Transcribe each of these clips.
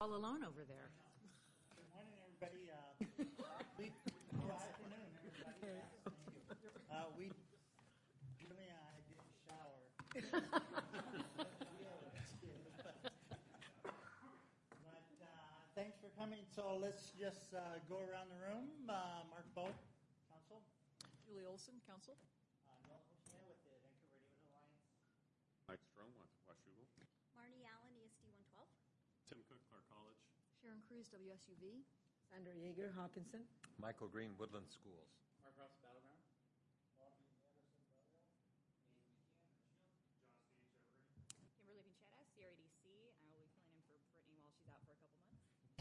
all alone over there. Good morning, everybody. Good afternoon, everybody. I didn't shower. But thanks for coming. So let's just go around the room. Mark Bowe, Council. Julie Olson, Council. Noel Hoshea with the Vancouver Neighborhood Alliance. Mike Strom with Washougal. Marnie Allen, ESD 112. Tim Cook, Clark College. Sharon Cruz, WSUV. Sandra Yeager, Hopkinson. Michael Green, Woodland Schools. Mark Ross, Battleground. Kimberly Pinchetta, CRDC. I will be filling in for Brittany while she's out for a couple months.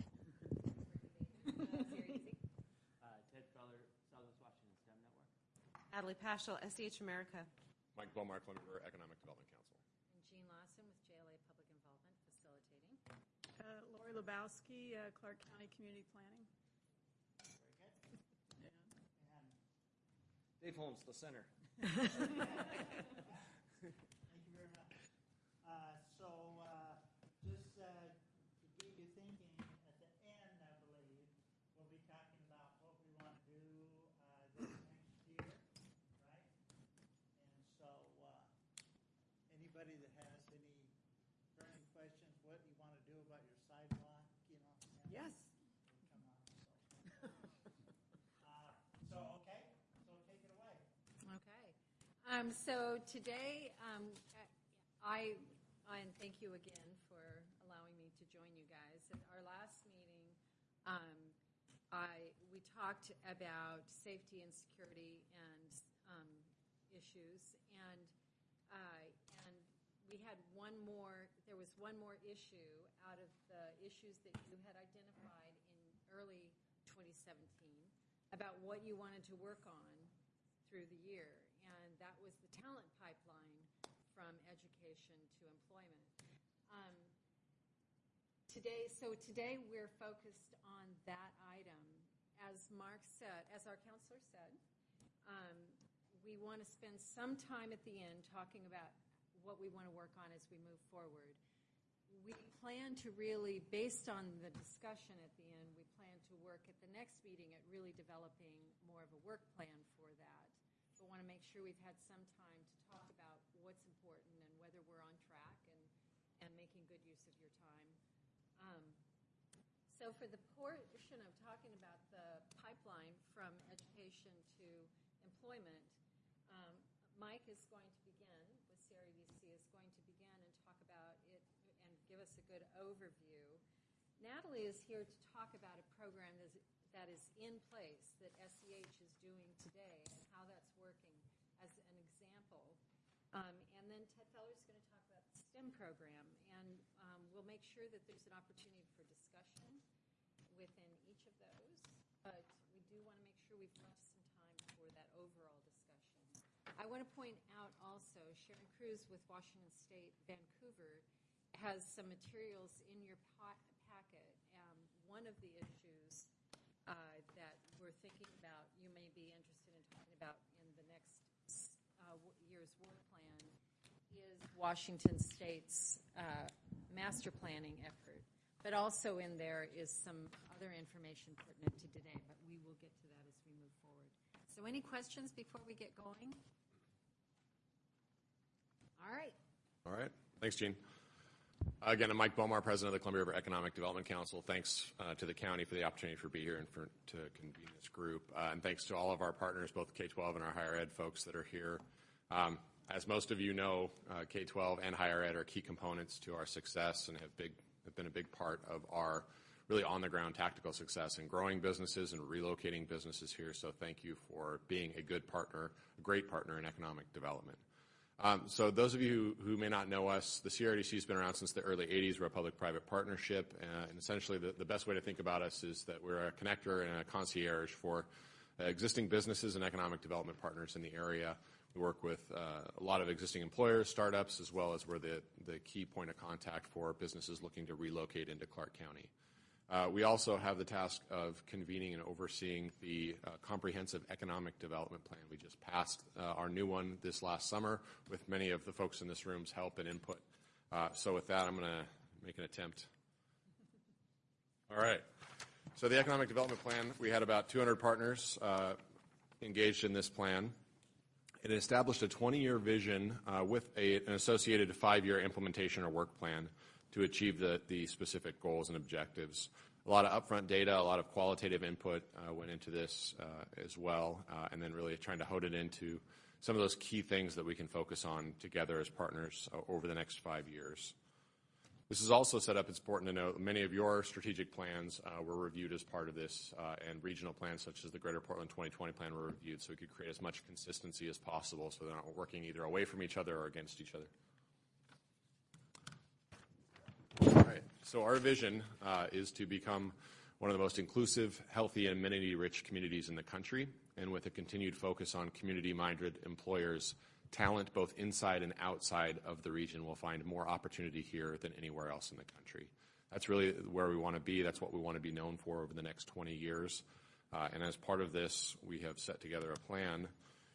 CRDC. Ted Feller, Southwest Washington STEM Network. Natalie Paschal, SEH America. Mike Beaumar, Columbia Economic Development Council. And Jean Lawson with JLA Public Involvement Facilitating. Lori Lebowski, Clark County Community Planning. Very good. And Dave Holmes, the center. thank you very much. Just to get you thinking, at the end, I believe, we'll be talking about what we want to do this next year, right? And so anybody that has any burning questions, what you want to do about your sidewalk, Yes. come on. So okay, so take it away. Okay. So today, and thank you again for allowing me to join you guys. At our last meeting, we talked about safety and security and issues, and we had there was one more issue out of the issues that you had identified in early 2017 about what you wanted to work on through the year, and that was the talent pipeline from education to employment. Today we're focused on that item. As Mark said, as our counselor said, we want to spend some time at the end talking about what we want to work on as we move forward. We plan to really, based on the discussion at the end, we plan to work at the next meeting at really developing more of a work plan for that. But want to make sure we've had some time to talk about what's important and whether we're on track and making good use of your time. So for the portion of talking about the pipeline from education to employment, Mike is going to begin with CRDC, is going to begin and talk about it and give us a good overview. Natalie is here to talk about a program that is in place that SEH is doing today and how that's working as an example. And then Ted Feller is going to talk about the STEM program, and we'll make sure that there's an opportunity for discussion within each of those, but we do want to make sure we've left some time for that overall discussion. I want to point out also, Sharon Cruz with Washington State, Vancouver, has some materials in your packet. One of the issues that we're thinking about, you may be interested in talking about in the next year's work plan, is Washington State's master planning effort. But also in there is some other information pertinent to today, but we will get to that as we move forward. So any questions before we get going? All right. All right. Thanks, Jean. Again, I'm Mike Beaumar, President of the Columbia River Economic Development Council. Thanks to the county for the opportunity to be here and to convene this group. And thanks to all of our partners, both K-12 and our higher ed folks that are here. As most of you know, K-12 and higher ed are key components to our success and have been a big part of our really on-the-ground tactical success in growing businesses and relocating businesses here. So thank you for being a good partner, a great partner in economic development. So those of you who may not know us, the CRDC has been around since the early 80s. We're a public-private partnership, and essentially the best way to think about us is that we're a connector and a concierge for existing businesses and economic development partners in the area. We work with a lot of existing employers, startups, as well as we're the key point of contact for businesses looking to relocate into Clark County. We also have the task of convening and overseeing the comprehensive economic development plan. We just passed our new one this last summer with many of the folks in this room's help and input. So with that, I'm going to make an attempt All right. So the Economic Development Plan, we had about 200 partners engaged in this plan. It established a 20-year vision with an associated 5-year implementation or work plan to achieve the specific goals and objectives. A lot of upfront data, a lot of qualitative input went into this as well, and then really trying to hone it into some of those key things that we can focus on together as partners over the next 5 years. This is also set up, it's important to note, many of your strategic plans were reviewed as part of this, and regional plans such as the Greater Portland 2020 plan were reviewed, so we could create as much consistency as possible so they're not working either away from each other or against each other. All right, so our vision is to become one of the most inclusive, healthy, and amenity-rich communities in the country, and with a continued focus on community-minded employers. Talent both inside and outside of the region will find more opportunity here than anywhere else in the country. That's really where we want to be. That's what we want to be known for over the next 20 years. And as part of this, we have set together a plan.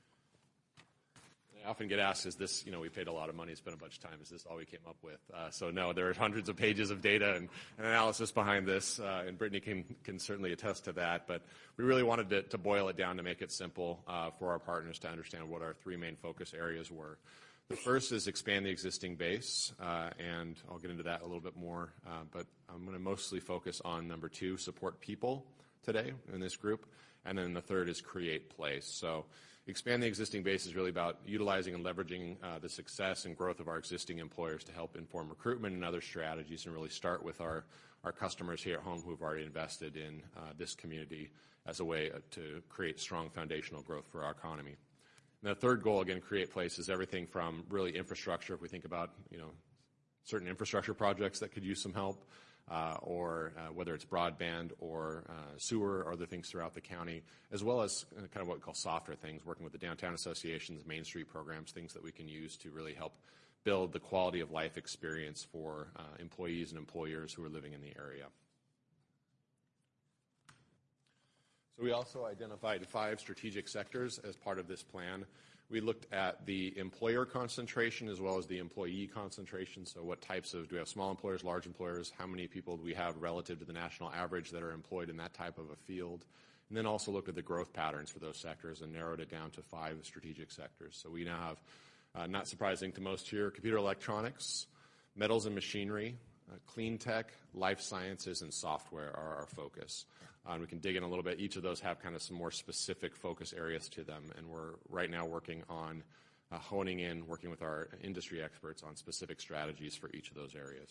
I often get asked, is this, we paid a lot of money, spent a bunch of time, is this all we came up with? So no, there are hundreds of pages of data and analysis behind this, and Brittany can certainly attest to that. But we really wanted to boil it down to make it simple for our partners to understand what our 3 main focus areas were. The first is expand the existing base, and I'll get into that a little bit more, but I'm going to mostly focus on number 2, support people today in this group, and then the third is create place. So expand the existing base is really about utilizing and leveraging the success and growth of our existing employers to help inform recruitment and other strategies, and really start with our customers here at home who have already invested in this community as a way to create strong foundational growth for our economy. And the third goal, again, create place, is everything from really infrastructure. If we think about certain infrastructure projects that could use some help, or whether it's broadband or sewer or other things throughout the county, as well as kind of what we call softer things, working with the downtown associations, Main Street programs, things that we can use to really help build the quality of life experience for employees and employers who are living in the area. So we also identified 5 strategic sectors as part of this plan. We looked at the employer concentration as well as the employee concentration. So what types do we have small employers, large employers? How many people do we have relative to the national average that are employed in that type of a field? And then also looked at the growth patterns for those sectors and narrowed it down to 5 strategic sectors. So we now have, not surprising to most here, computer electronics, metals and machinery, clean tech, life sciences, and software are our focus. We can dig in a little bit. Each of those have kind of some more specific focus areas to them, and we're right now working on honing in, working with our industry experts on specific strategies for each of those areas.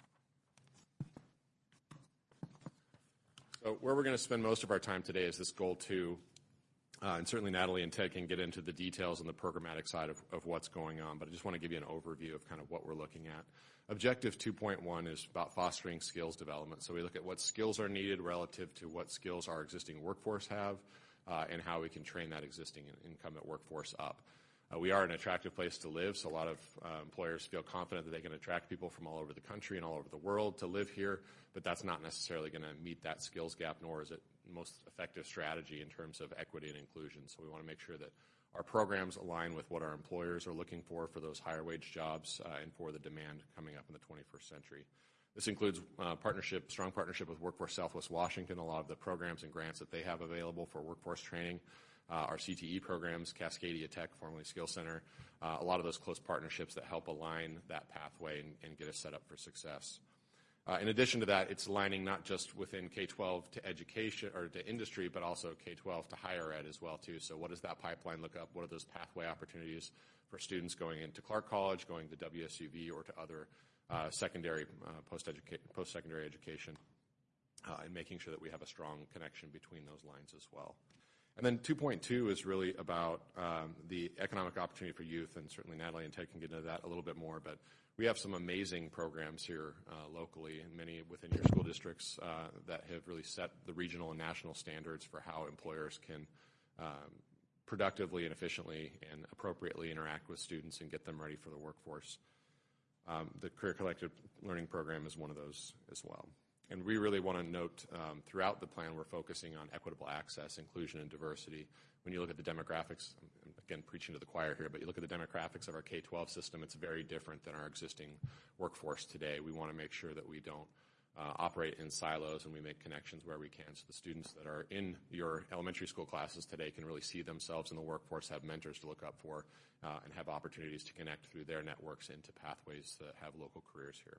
So where we're going to spend most of our time today is this goal 2, and certainly Natalie and Ted can get into the details on the programmatic side of what's going on, but I just want to give you an overview of kind of what we're looking at. Objective 2.1 is about fostering skills development. So we look at what skills are needed relative to what skills our existing workforce have, and how we can train that existing incumbent workforce up. We are an attractive place to live, so a lot of employers feel confident that they can attract people from all over the country and all over the world to live here, but that's not necessarily going to meet that skills gap, nor is it the most effective strategy in terms of equity and inclusion. So we want to make sure that our programs align with what our employers are looking for those higher wage jobs and for the demand coming up in the 21st century. This includes strong partnership with Workforce Southwest Washington, a lot of the programs and grants that they have available for workforce training, our CTE programs, Cascadia Tech, formerly Skills Center, a lot of those close partnerships that help align that pathway and get us set up for success. In addition to that, it's aligning not just within K-12 to education or to industry, but also K-12 to higher ed as well too. So what does that pipeline look up? What are those pathway opportunities for students going into Clark College, going to WSUV, or to other secondary post-secondary education, and making sure that we have a strong connection between those lines as well. And then 2.2 is really about the economic opportunity for youth, and certainly Natalie and Ted can get into that a little bit more, but we have some amazing programs here locally, and many within your school districts that have really set the regional and national standards for how employers can productively and efficiently and appropriately interact with students and get them ready for the workforce. The Career Collective Learning Program is one of those as well. And we really want to note throughout the plan we're focusing on equitable access, inclusion, and diversity. When you look at the demographics, I'm again preaching to the choir here, but you look at the demographics of our K-12 system, it's very different than our existing workforce today. We want to make sure that we don't operate in silos, and we make connections where we can, so the students that are in your elementary school classes today can really see themselves in the workforce, have mentors to look up for, and have opportunities to connect through their networks into pathways that have local careers here.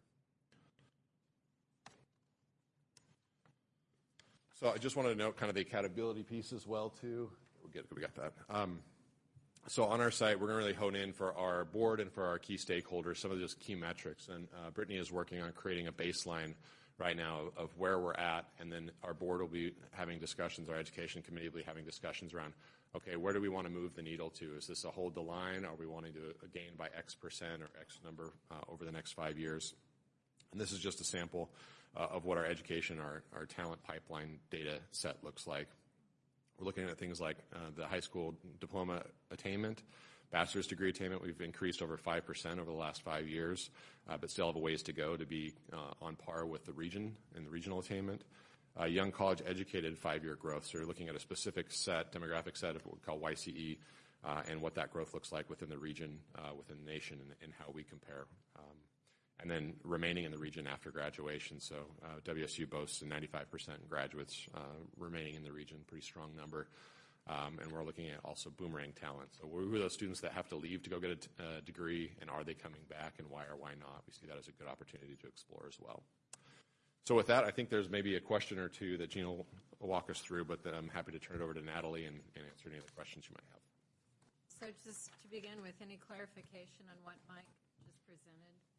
So I just wanted to note kind of the accountability piece as well, too. We got that. So on our site, we're going to really hone in for our board and for our key stakeholders some of those key metrics. And Brittany is working on creating a baseline right now of where we're at, and then our board will be having discussions, our education committee will be having discussions around, okay, where do we want to move the needle to? Is this a hold the line? Are we wanting to gain by X percent or X number over the next 5 years? And this is just a sample of what our education, our talent pipeline data set looks like. We're looking at things like the high school diploma attainment, bachelor's degree attainment. We've increased over 5% over the last 5 years, but still have a ways to go to be on par with the region and the regional attainment. Young college educated 5-year growth. So you're looking at a specific demographic set of what we call YCE, and what that growth looks like within the region, within the nation, and how we compare. And then remaining in the region after graduation. So WSU boasts 95% graduates remaining in the region, pretty strong number. And we're looking at also boomerang talent. So who are those students that have to leave to go get a degree, and are they coming back, and why or why not? We see that as a good opportunity to explore as well. So with that, I think there's maybe a question or two that Gina will walk us through, but then I'm happy to turn it over to Natalie and answer any other questions you might have. So just to begin with, any clarification on what Mike just presented?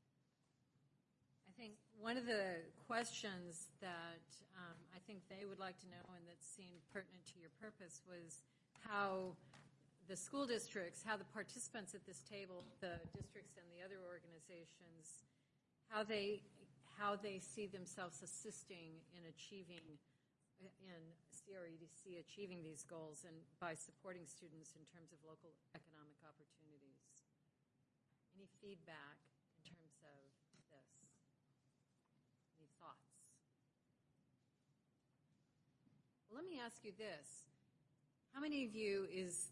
I think one of the questions that I think they would like to know, and that seemed pertinent to your purpose, was how the school districts, how the participants at this table, the districts and the other organizations, how they see themselves assisting in achieving, in CREDC achieving these goals, and by supporting students in terms of local economic opportunities. Any feedback in terms of this? Any thoughts? Well, let me ask you this. How many of you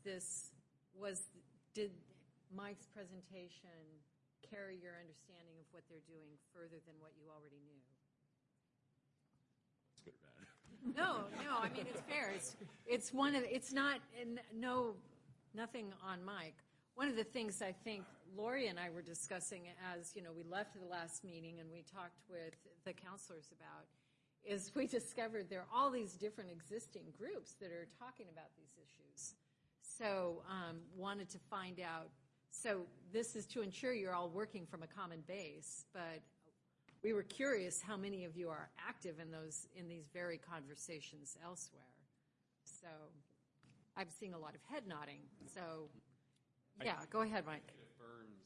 did Mike's presentation carry your understanding of what they're doing further than what you already knew? It's good or bad. No, I mean, it's fair. It's not, nothing on Mike. One of the things I think Lori and I were discussing as, we left the last meeting and we talked with the counselors about, is we discovered there are all these different existing groups that are talking about these issues. So wanted to find out, so this is to ensure you're all working from a common base, but we were curious how many of you are active in these very conversations elsewhere. So I'm seeing a lot of head nodding. So yeah, go ahead, Mike. It affirms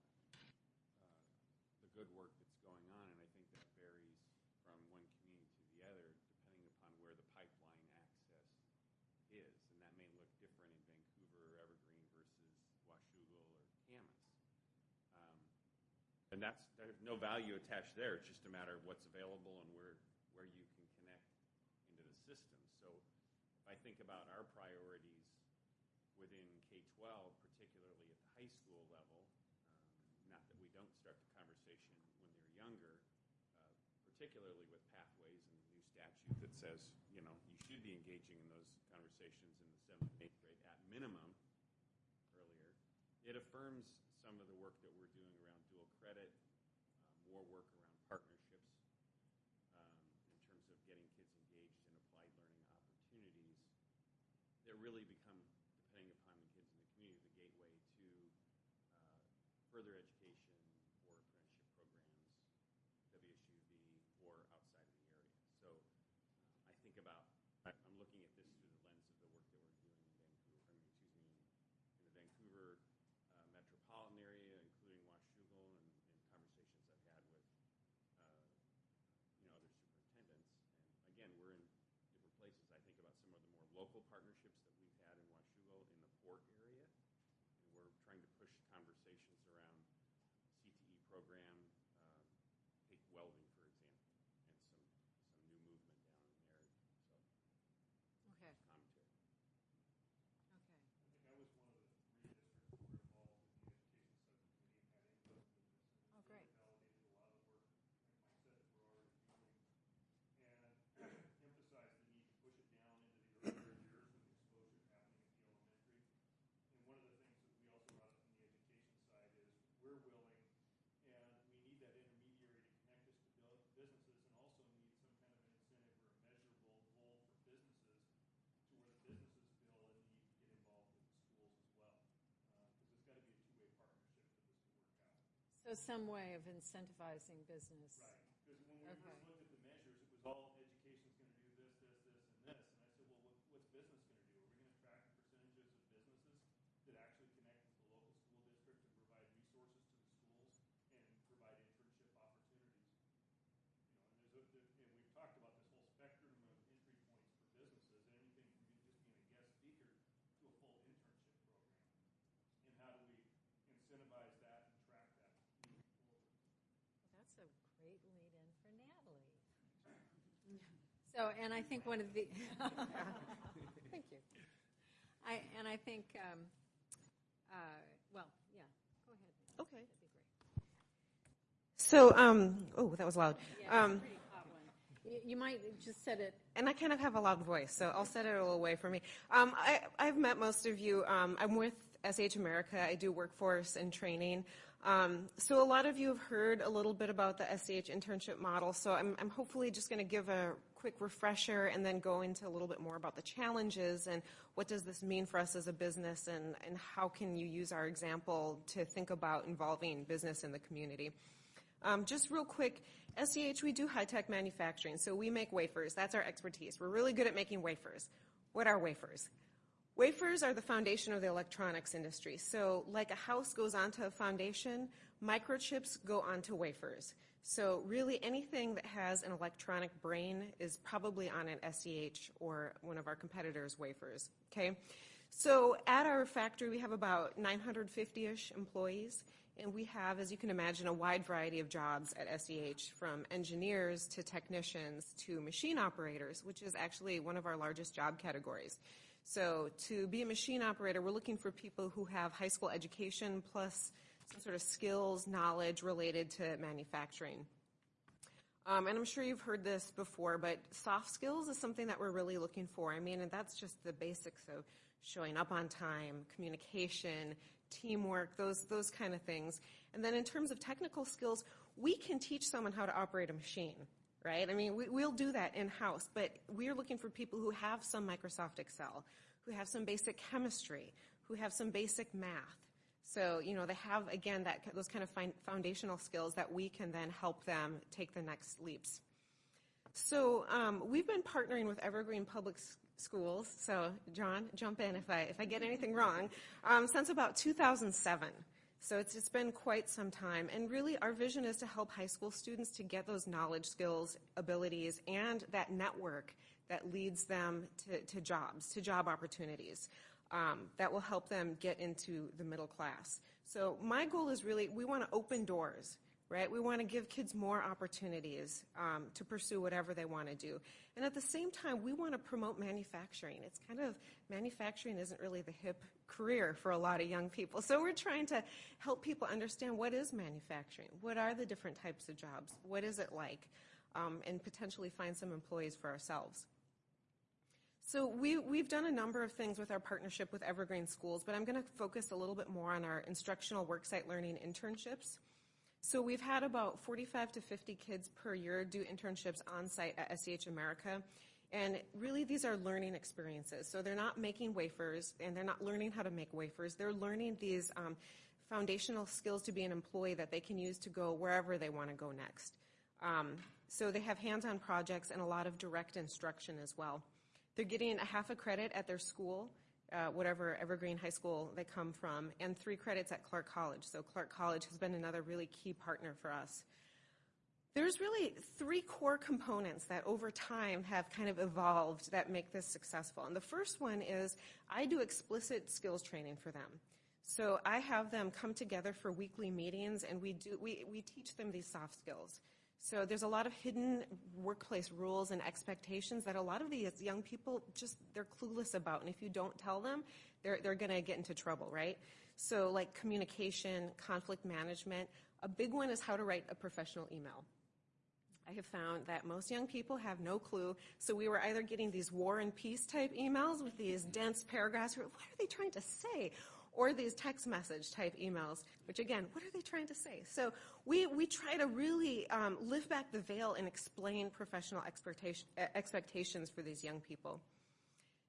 the good work that's going on, and I think that varies from one community to the other depending upon where the pipeline access is, and that may look different in Vancouver or Evergreen versus Washougal or Camas. And there's no value attached there. It's just a matter of what's available and where you can connect into the system. So if I think about our priorities within K-12, particularly at the high school level, not that we don't start the conversation when they're younger, particularly with pathways and the new statute that says, you should be engaging in those conversations in the 7th and 8th grade at minimum earlier. It affirms some of the work that we're doing around dual credit, more work around partnerships in terms of getting kids engaged in applied learning opportunities that really become, depending upon the kids in the community, the gateway to further education or apprenticeship programs, WSUV, or outside of the area. So I think about, I'm looking at this through the lens of the work that we're doing in the Vancouver metropolitan area, including Washougal, and conversations I've had with other superintendents. And again, we're in different places. I think about some of the more local partnerships that we've had in Washougal in the port area, and we're trying to push conversations around CTE program, take welding, for example, and some new movement down in the area. So Okay. Commentary. Okay. I think I was one of the 3 districts that were involved in the education subcommittee and had input into this. Oh, great. Really validated a lot of the work, like Mike said, that we're already doing So some way of incentivizing business. Right, because when we Okay. first looked at the measures, it was all education's going to do this, this, this, and this. And I said, well, what's business going to do? Are we going to track percentages of businesses that actually connect with the local school district and provide resources to the schools and provide internship opportunities? You know, and we've talked about this whole spectrum of entry points for businesses, and anything from just being a guest speaker to a full internship program. And how do we incentivize that and track that moving forward? That's a great lead-in for Natalie. So, and I think one of the, thank you. I think, well, yeah, go ahead. Natalie. Okay. That'd be great. So, oh, that was loud. Yeah, it's a pretty hot one. You might just set it. And I kind of have a loud voice, so I'll set it a little way for me. I've met most of you. I'm with SH America. I do workforce and training. So a lot of you have heard a little bit about the SCH internship model. So I'm hopefully just going to give a quick refresher and then go into a little bit more about the challenges and what does this mean for us as a business and how can you use our example to think about involving business in the community. Just real quick, SCH, we do high-tech manufacturing. So we make wafers. That's our expertise. We're really good at making wafers. What are wafers? Wafers are the foundation of the electronics industry. So like a house goes onto a foundation, microchips go onto wafers. So really anything that has an electronic brain is probably on an SCH or one of our competitors' wafers, okay? So at our factory, we have about 950-ish employees, and we have, as you can imagine, a wide variety of jobs at SCH, from engineers to technicians to machine operators, which is actually one of our largest job categories. So to be a machine operator, we're looking for people who have high school education plus some sort of skills, knowledge related to manufacturing. And I'm sure you've heard this before, but soft skills is something that we're really looking for. I mean, and that's just the basics of showing up on time, communication, teamwork, those kind of things. And then in terms of technical skills, we can teach someone how to operate a machine. Right? I mean, we'll do that in-house, but we're looking for people who have some Microsoft Excel, who have some basic chemistry, who have some basic math. So, you know, they have, again, those kind of foundational skills that we can then help them take the next leaps. So we've been partnering with Evergreen Public Schools, so John, jump in if I get anything wrong, since about 2007. So it's been quite some time, and really our vision is to help high school students to get those knowledge, skills, abilities, and that network that leads them to jobs, to job opportunities that will help them get into the middle class. So my goal is really, we want to open doors, right? We want to give kids more opportunities to pursue whatever they want to do. And at the same time, we want to promote manufacturing. It's kind of, manufacturing isn't really the hip career for a lot of young people. So we're trying to help people understand what is manufacturing, what are the different types of jobs, what is it like, and potentially find some employees for ourselves. So we've done a number of things with our partnership with Evergreen Schools, but I'm going to focus a little bit more on our instructional worksite learning internships. So we've had about 45 to 50 kids per year do internships on site at SCH America. And really these are learning experiences. So they're not making wafers and they're not learning how to make wafers. They're learning these foundational skills to be an employee that they can use to go wherever they want to go next. So they have hands-on projects and a lot of direct instruction as well. They're getting a half a credit at their school, whatever Evergreen High School they come from, and 3 credits at Clark College. So Clark College has been another really key partner for us. There's really 3 core components that over time have kind of evolved that make this successful. And the first one is I do explicit skills training for them. So I have them come together for weekly meetings, and we teach them these soft skills. So there's a lot of hidden workplace rules and expectations that a lot of these young people they're clueless about. And if you don't tell them, they're going to get into trouble, right? So like communication, conflict management. A big one is how to write a professional email. I have found that most young people have no clue. So we were either getting these war and peace type emails with these dense paragraphs. What are they trying to say? Or these text message type emails, which again, what are they trying to say? So we try to really lift back the veil and explain professional expectations for these young people.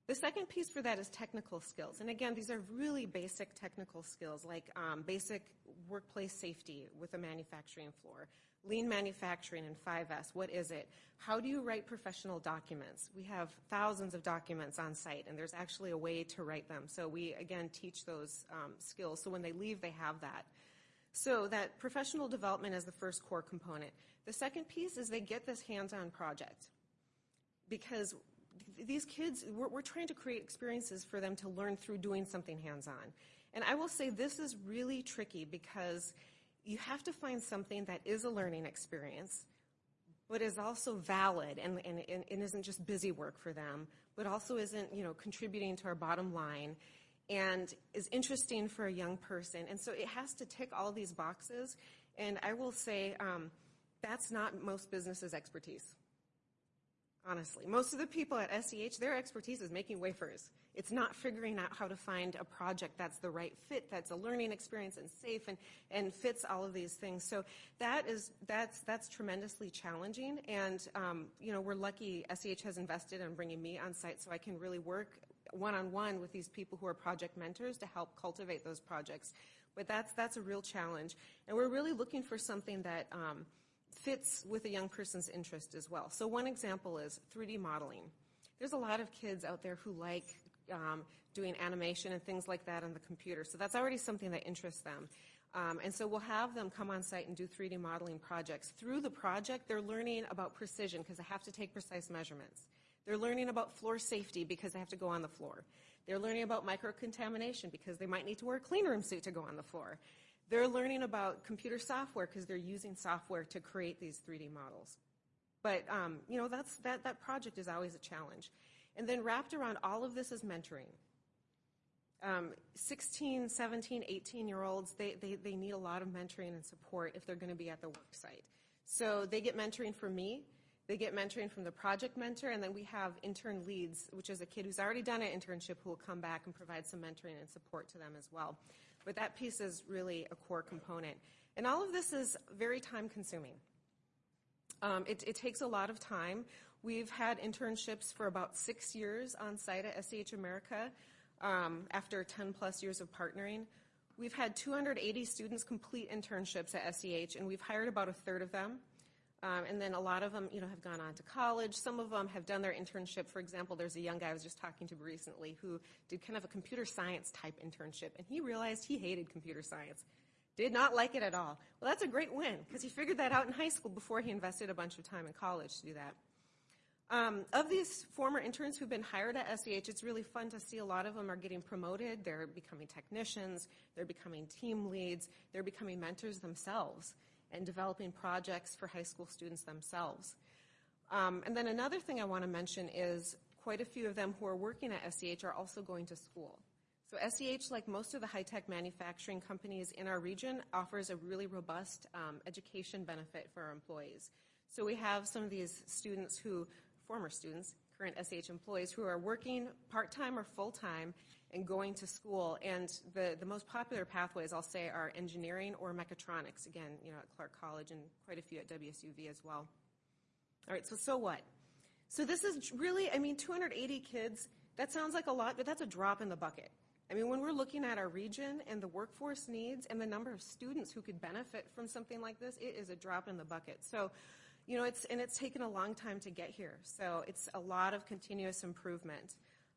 The second piece for that is technical skills. And again, these are really basic technical skills, like basic workplace safety with a manufacturing floor, lean manufacturing and 5S. What is it? How do you write professional documents? We have thousands of documents on site, and there's actually a way to write them. So we, again, teach those skills. So when they leave, they have that. So that professional development is the first core component. The second piece is they get this hands-on project, because these kids, we're trying to create experiences for them to learn through doing something hands-on. And I will say this is really tricky, because you have to find something that is a learning experience, but is also valid and isn't just busy work for them, but also isn't, contributing to our bottom line and is interesting for a young person. And so it has to tick all these boxes. And I will say that's not most businesses' expertise. Honestly, most of the people at SEH, their expertise is making wafers. It's not figuring out how to find a project that's the right fit, that's a learning experience and safe and fits all of these things. So that's tremendously challenging. And we're lucky SEH has invested in bringing me on site so I can really work one-on-one with these people who are project mentors to help cultivate those projects. But that's a real challenge. And we're really looking for something that fits with a young person's interest as well. So one example is 3D modeling. There's a lot of kids out there who like doing animation and things like that on the computer. So that's already something that interests them. And so we'll have them come on site and do 3D modeling projects. Through the project, they're learning about precision because they have to take precise measurements. They're learning about floor safety because they have to go on the floor. They're learning about microcontamination because they might need to wear a clean room suit to go on the floor. They're learning about computer software because they're using software to create these 3D models. But, that project is always a challenge. And then wrapped around all of this is mentoring. 16, 17, 18-year-olds, they need a lot of mentoring and support if they're going to be at the work site. So they get mentoring from me. They get mentoring from the project mentor, and then we have intern leads, which is a kid who's already done an internship who will come back and provide some mentoring and support to them as well. But that piece is really a core component. And all of this is very time-consuming. It takes a lot of time. We've had internships for about 6 years on site at SEH America after 10-plus years of partnering. We've had 280 students complete internships at SEH, and we've hired about a third of them. And then a lot of them, have gone on to college. Some of them have done their internship. For example, there's a young guy I was just talking to recently who did kind of a computer science type internship, and he realized he hated computer science. Did not like it at all. Well, that's a great win, because he figured that out in high school before he invested a bunch of time in college to do that. Of these former interns who've been hired at SEH, it's really fun to see a lot of them are getting promoted. They're becoming technicians. They're becoming team leads. They're becoming mentors themselves and developing projects for high school students themselves. And then another thing I want to mention is quite a few of them who are working at SEH are also going to school. So SEH, like most of the high-tech manufacturing companies in our region, offers a really robust education benefit for our employees. So we have some of these students former students, current SEH employees, who are working part-time or full-time and going to school. And the most popular pathways, I'll say, are engineering or mechatronics, again, at Clark College and quite a few at WSUV as well. All right, so what? So this is really, 280 kids, that sounds like a lot, but that's a drop in the bucket. When we're looking at our region and the workforce needs and the number of students who could benefit from something like this, it is a drop in the bucket. So, it's taken a long time to get here. So it's a lot of continuous improvement.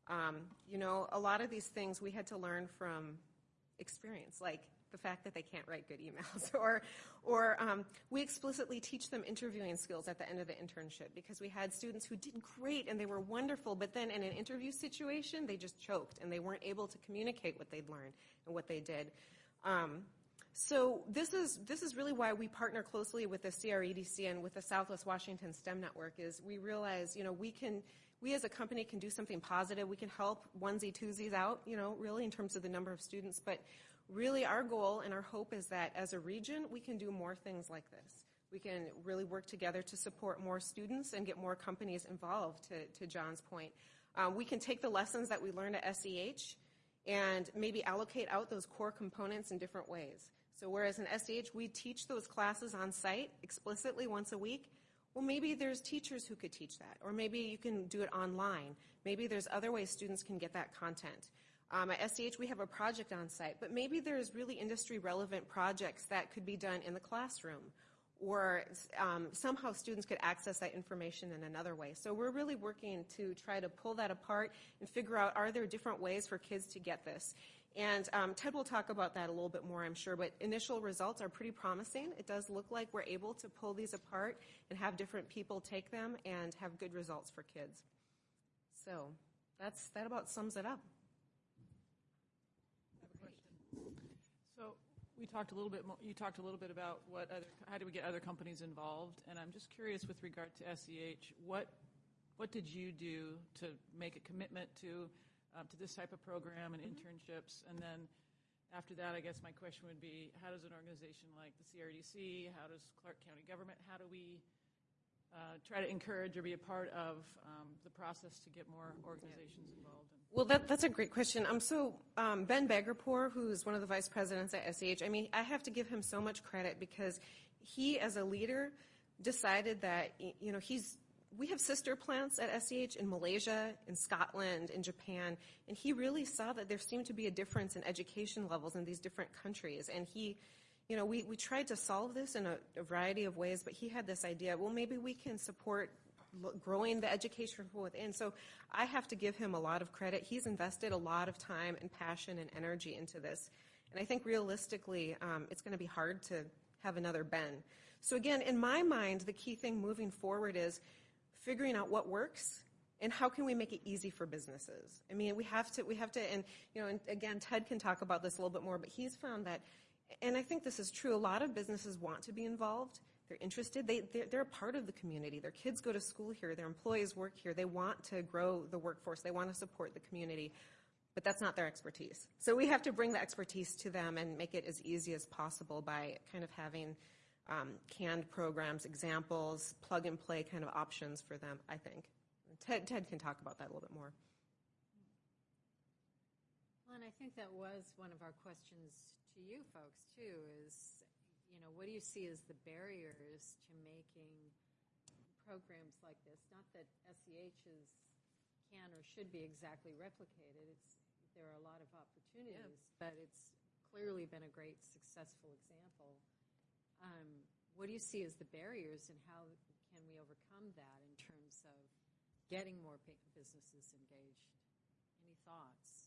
A lot of these things we had to learn from experience, like the fact that they can't write good emails, or we explicitly teach them interviewing skills at the end of the internship, because we had students who did great and they were wonderful, but then in an interview situation, they just choked and they weren't able to communicate what they'd learned and what they did. So this is really why we partner closely with the CREDC and with the Southwest Washington STEM Network. Is we realize, we as a company can do something positive. We can help onesie-twosies out, really in terms of the number of students. But really our goal and our hope is that as a region, we can do more things like this. We can really work together to support more students and get more companies involved, to John's point. We can take the lessons that we learned at SEH and maybe allocate out those core components in different ways. So whereas in SEH, we teach those classes on site explicitly once a week, Well, maybe there's teachers who could teach that, or maybe you can do it online. Maybe there's other ways students can get that content. At SEH, we have a project on site, but maybe there's really industry-relevant projects that could be done in the classroom, or somehow students could access that information in another way. So we're really working to try to pull that apart and figure out, are there different ways for kids to get this? And Ted will talk about that a little bit more, I'm sure, but initial results are pretty promising. It does look like we're able to pull these apart and have different people take them and have good results for kids. So that about sums it up. So we talked a little bit more, you talked a little bit about how do we get other companies involved, and I'm just curious with regard to SEH, what did you do to make a commitment to this type of program and internships? And then after that, I guess my question would be, how does an organization like the CRDC, how does Clark County government, how do we try to encourage or be a part of the process to get more organizations involved? Well, that's a great question. So Ben Beggarpour, who's one of the vice presidents at SEH, I mean, I have to give him so much credit because he, as a leader, decided that, you know, we have sister plants at SEH in Malaysia, in Scotland, in Japan, and he really saw that there seemed to be a difference in education levels in these different countries. And he, you know, we tried to solve this in a variety of ways, but he had this idea, well, maybe we can support growing the education from within. So I have to give him a lot of credit. He's invested a lot of time and passion and energy into this. And I think realistically, it's going to be hard to have another Ben. So again, in my mind, the key thing moving forward is figuring out what works and how can we make it easy for businesses. I mean, we have to, and you know, and again, Ted can talk about this a little bit more, but he's found that, and I think this is true, a lot of businesses want to be involved. They're interested. They're a part of the community. Their kids go to school here. Their employees work here. They want to grow the workforce. They want to support the community, but that's not their expertise. So we have to bring the expertise to them and make it as easy as possible by kind of having canned programs, examples, plug-and-play kind of options for them, I think. Ted can talk about that a little bit more. Well, and I think that was one of our questions to you folks, too, is, you know, what do you see as the barriers to making programs like this? Not that SEH's can or should be exactly replicated. There are a lot of opportunities, but it's clearly been a great successful example. What do you see as the barriers, and how can we overcome that in terms of getting more businesses engaged? Any thoughts?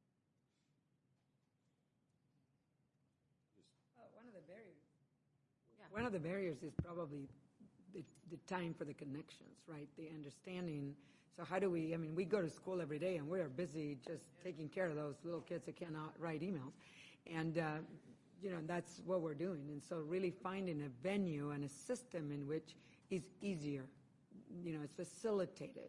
One of the barriers is probably the time for the connections, right? The understanding. So how do we, I mean, we go to school every day and we are busy just taking care of those little kids that cannot write emails. And, you know, that's what we're doing. And so really finding a venue and a system in which is easier, you know, it's facilitated.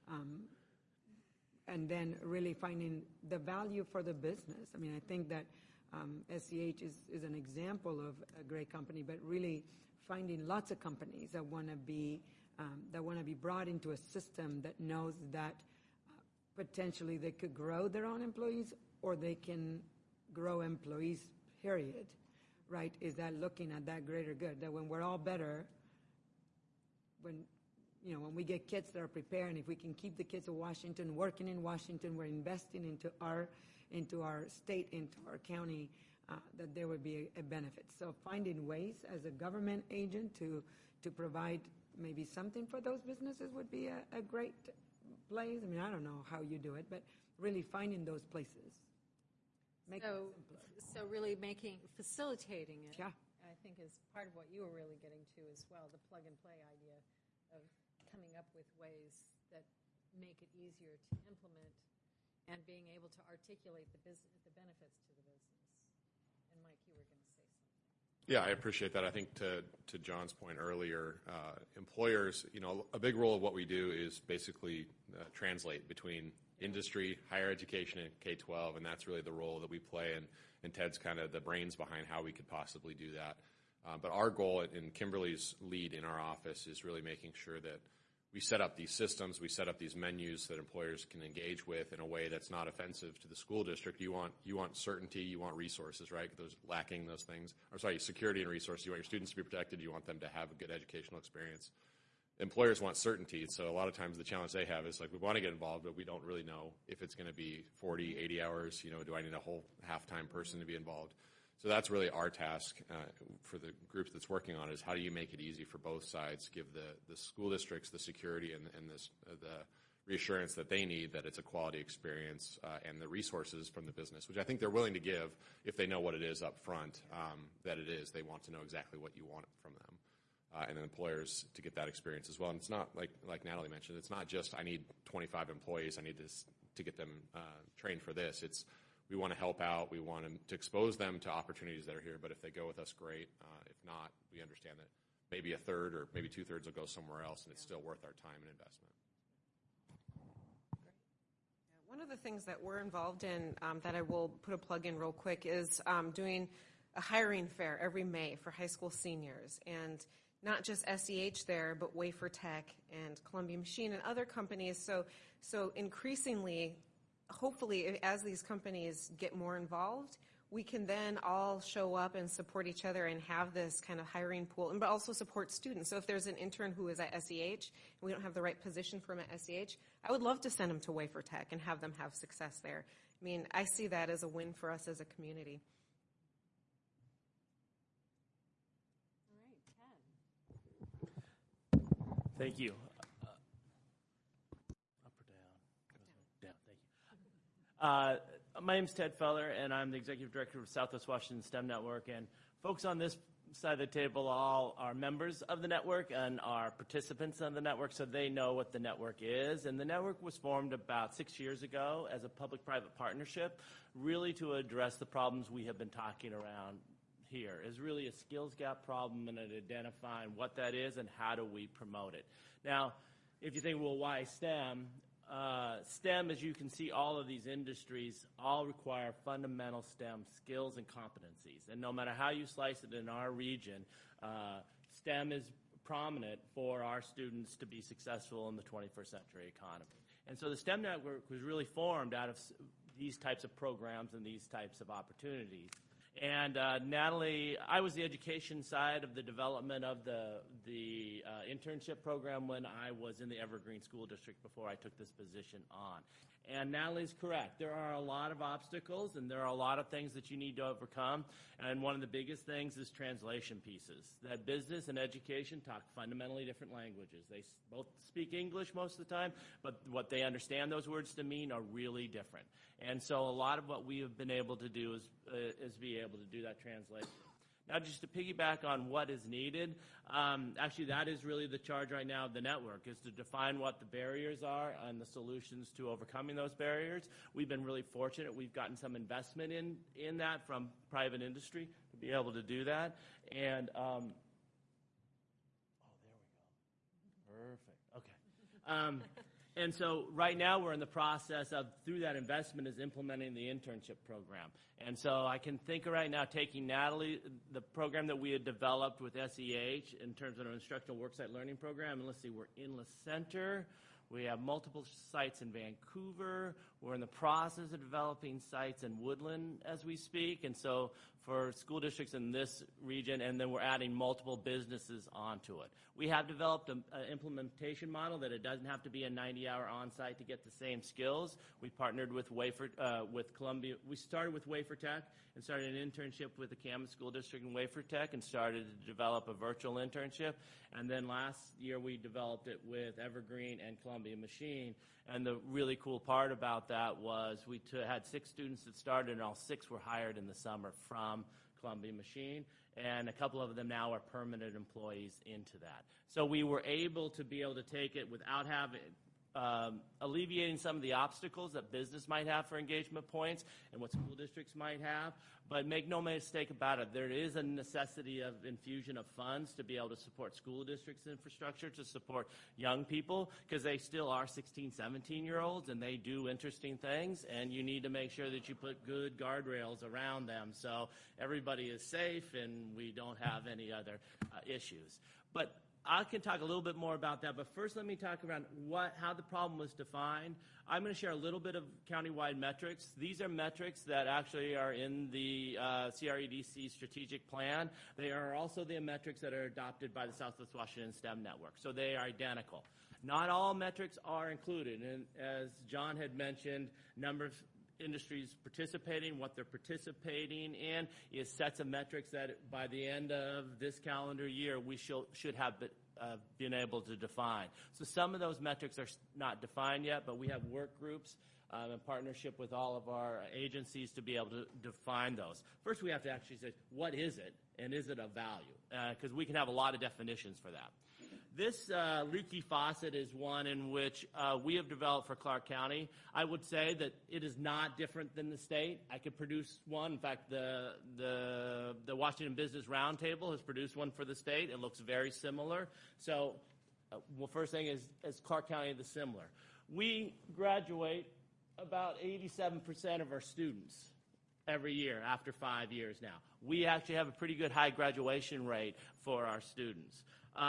And then really finding the value for the business. I mean, I think that SEH is an example of a great company, but really finding lots of companies that want to be brought into a system that knows that potentially they could grow their own employees, or they can grow employees, period, right? Is that looking at that greater good, that when we're all better, when we get kids that are prepared, and if we can keep the kids of Washington working in Washington, we're investing into our state, into our county, that there would be a benefit. So finding ways as a government agent to provide maybe something for those businesses would be a great place. I mean, I don't know how you do it, but really finding those places. So really facilitating it, yeah, I think is part of what you were really getting to as well, the plug and play idea of coming up with ways that make it easier to implement and being able to articulate the benefits to the business. And Mike, you were going to say something. Yeah, I appreciate that. I think to John's point earlier, employers, you know, a big role of what we do is basically translate between industry, higher education, and K-12, and that's really the role that we play, and Ted's kind of the brains behind how we could possibly do that. But our goal, in Kimberly's lead in our office, is really making sure that we set up these systems, we set up these menus that employers can engage with in a way that's not offensive to the school district. You want certainty, you want resources, right? Those lacking those things. Security and resources. You want your students to be protected. You want them to have a good educational experience. employers want certainty. So a lot of times the challenge they have is like, we want to get involved, but we don't really know if it's going to be 40, 80 hours. Do I need a whole half-time person to be involved? So that's really our task for the group that's working on it, is how do you make it easy for both sides, give the school districts the security and the reassurance that they need that it's a quality experience, and the resources from the business, which I think they're willing to give if they know what it is up front, that it is. They want to know exactly what you want from them, and then employers to get that experience as well. And it's not like Natalie mentioned, it's not just I need 25 employees, I need this to get them trained for this. It's we want to help out. We want to expose them to opportunities that are here. But if they go with us, great. If not, we understand that maybe a third or maybe 2/3 will go somewhere else, and it's still worth our time and investment. One of the things that we're involved in that I will put a plug in real quick is doing a hiring fair every May for high school seniors. And not just SEH there, but Wafer Tech and Columbia Machine and other companies. So increasingly, hopefully, as these companies get more involved, we can then all show up and support each other and have this kind of hiring pool, but also support students. So if there's an intern who is at SEH and we don't have the right position for him at SEH, I would love to send him to Wafer Tech and have them have success there. I mean, I see that as a win for us as a community. All right, Ted. Thank you. Up or down? Down, thank you. My name's Ted Feller, and I'm the Executive Director of Southwest Washington STEM Network. And folks on this side of the table all are members of the network and are participants on the network, so they know what the network is. And the network was formed about 6 years ago as a public-private partnership, really to address the problems we have been talking around here. Is really a skills gap problem and identifying what that is and how do we promote it. Now, if you think, well, why STEM? STEM, as you can see, all of these industries all require fundamental STEM skills and competencies. And no matter how you slice it in our region, STEM is prominent for our students to be successful in the 21st century economy. And so the STEM network was really formed out of these types of programs and these types of opportunities. And Natalie, I was the education side of the development of the internship program when I was in the Evergreen School District before I took this position on. And Natalie's correct. There are a lot of obstacles, and there are a lot of things that you need to overcome. And one of the biggest things is translation pieces. That business and education talk fundamentally different languages. They both speak English most of the time, but what they understand those words to mean are really different. And so a lot of what we have been able to do is be able to do that translation. Now, just to piggyback on what is needed, actually that is really the charge right now of the network, is to define what the barriers are and the solutions to overcoming those barriers. We've been really fortunate. We've gotten some investment in that from private industry to be able to do that. And, oh, there we go. Perfect. Okay. And so right now we're in the process of, through that investment, is implementing the internship program. And so I can think of right now taking Natalie, the program that we had developed with SEH in terms of an instructional worksite learning program. And let's see, we're in La Center. We have multiple sites in Vancouver. We're in the process of developing sites in Woodland as we speak. And so for school districts in this region, and then we're adding multiple businesses onto it. We have developed an implementation model that it doesn't have to be a 90-hour on-site to get the same skills. We partnered with Columbia. We started with Wafer Tech and started an internship with the Camas School District and Wafer Tech and started to develop a virtual internship. And then last year we developed it with Evergreen and Columbia Machine. And the really cool part about that was we had 6 students that started, and all 6 were hired in the summer from Columbia Machine, and a couple of them now are permanent employees into that. So we were able to take it without having alleviating some of the obstacles that business might have for engagement points and what school districts might have. But make no mistake about it, there is a necessity of infusion of funds to be able to support school districts' infrastructure, to support young people, because they still are 16, 17-year-olds, and they do interesting things, and you need to make sure that you put good guardrails around them so everybody is safe and we don't have any other issues. But I can talk a little bit more about that, but first let me talk around how the problem was defined. I'm going to share a little bit of countywide metrics. These are metrics that actually are in the CREDC strategic plan. They are also the metrics that are adopted by the Southwest Washington STEM Network, so they are identical. Not all metrics are included, and as John had mentioned, number of industries participating, what they're participating in is sets of metrics that by the end of this calendar year we should have been able to define. So some of those metrics are not defined yet, but we have work groups in partnership with all of our agencies to be able to define those. First, we have to actually say, what is it, and is it of value? Because we can have a lot of definitions for that. This leaky faucet is one in which we have developed for Clark County. I would say that it is not different than the state. I could produce one. In fact, the Washington Business Roundtable has produced one for the state. It looks very similar. So, first thing is Clark County is similar. We graduate about 87% of our students every year after 5 years now. We actually have a pretty good high graduation rate for our students.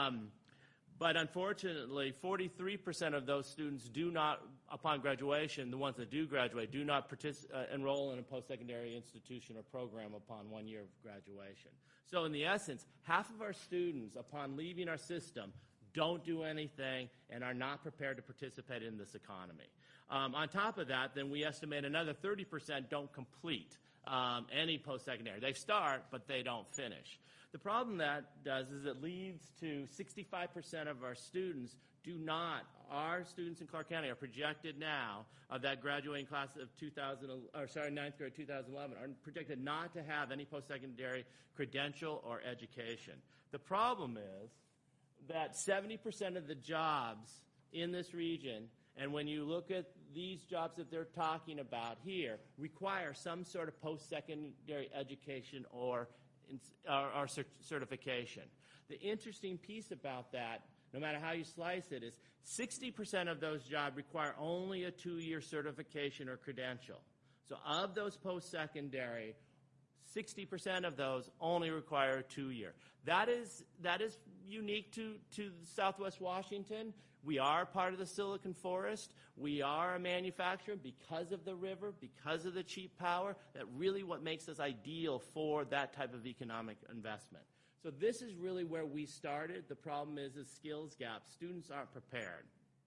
But unfortunately, 43% of those students do not, upon graduation, the ones that do graduate, do not enroll in a post-secondary institution or program upon 1 year of graduation. So in the essence, half of our students, upon leaving our system, don't do anything and are not prepared to participate in this economy. On top of that, then we estimate another 30% don't complete any post-secondary. They start, but they don't finish. The problem that does is it leads to 65% of our students our students in Clark County are projected now of that graduating class of 9th grade 2011 are projected not to have any post-secondary credential or education. The problem is that 70% of the jobs in this region, and when you look at these jobs that they're talking about here, require some sort of post-secondary education or certification. The interesting piece about that, no matter how you slice it, is 60% of those jobs require only a 2-year certification or credential. So of those post-secondary, 60% of those only require a 2-year. That is unique to Southwest Washington. We are part of the Silicon Forest. We are a manufacturer because of the river, because of the cheap power. That really what makes us ideal for that type of economic investment. So this is really where we started. The problem is a skills gap. Students aren't prepared.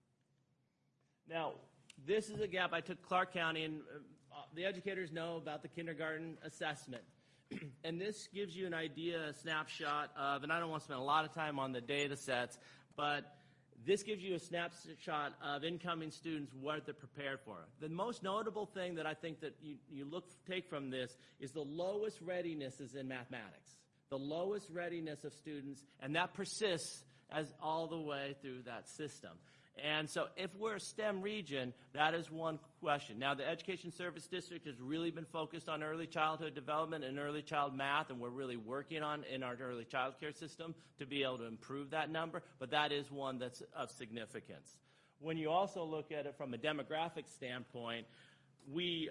Now, this is a gap. I took Clark County, and the educators know about the kindergarten assessment. And this gives you an idea, a snapshot of, and I don't want to spend a lot of time on the data sets, but this gives you a snapshot of incoming students, what they're prepared for. The most notable thing that I think that you take from this is the lowest readiness is in mathematics. The lowest readiness of students, and that persists as all the way through that system. And so if we're a STEM region, that is one question. Now, the Education Service District has really been focused on early childhood development and early child math, and we're really working on in our early child care system to be able to improve that number, but that is one that's of significance. When you also look at it from a demographic standpoint, we,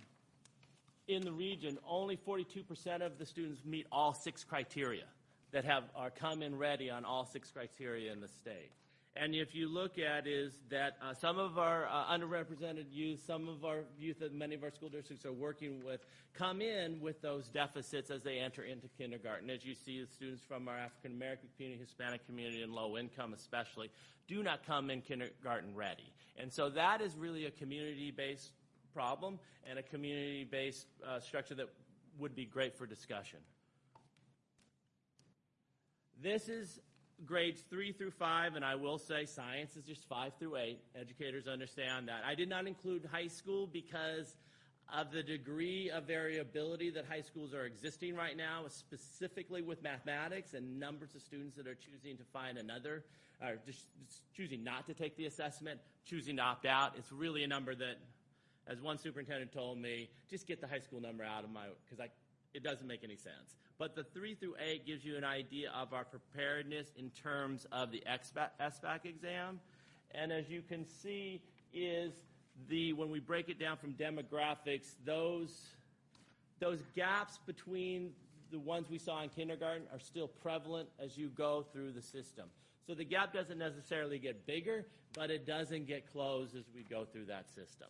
in the region, only 42% of the students meet all 6 criteria that are come in ready on all 6 criteria in the state. And if you look at is that some of our underrepresented youth, some of our youth that many of our school districts are working with, come in with those deficits as they enter into kindergarten. As you see, the students from our African American community, Hispanic community, and low income especially, do not come in kindergarten ready. And so that is really a community-based problem and a community-based structure that would be great for discussion. This is grades 3 through 5, and I will say science is just 5 through 8. Educators understand that. I did not include high school because of the degree of variability that high schools are existing right now, specifically with mathematics and numbers of students that are choosing to find another, or just choosing not to take the assessment, choosing to opt out. It's really a number that, as one superintendent told me, just get the high school number out of because it doesn't make any sense. But the 3 through 8 gives you an idea of our preparedness in terms of the SBAC exam. And as you can see is when we break it down from demographics, those gaps between the ones we saw in kindergarten are still prevalent as you go through the system. So the gap doesn't necessarily get bigger, but it doesn't get closed as we go through that system.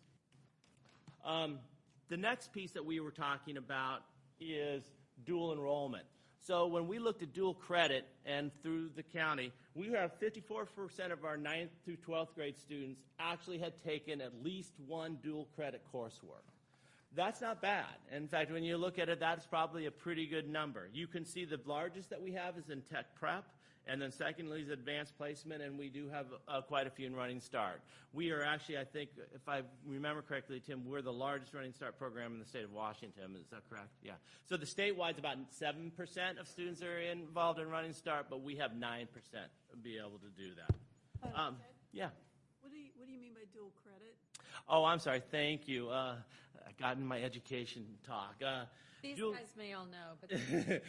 The next piece that we were talking about is dual enrollment. So when we looked at dual credit and through the county, we have 54% of our 9th through 12th grade students actually had taken at least one dual credit coursework. That's not bad. In fact, when you look at it, that's probably a pretty good number. You can see the largest that we have is in Tech Prep, and then secondly is Advanced Placement, and we do have quite a few in Running Start. We are actually, I think, if I remember correctly, Tim, we're the largest Running Start program in the state of Washington. Is that correct? Yeah. So the statewide, about 7% of students are involved in Running Start, but we have 9% be able to do that. Yeah. What do you mean by dual credit? Oh, I'm sorry. Thank you. I got in my education talk. These guys may all know, but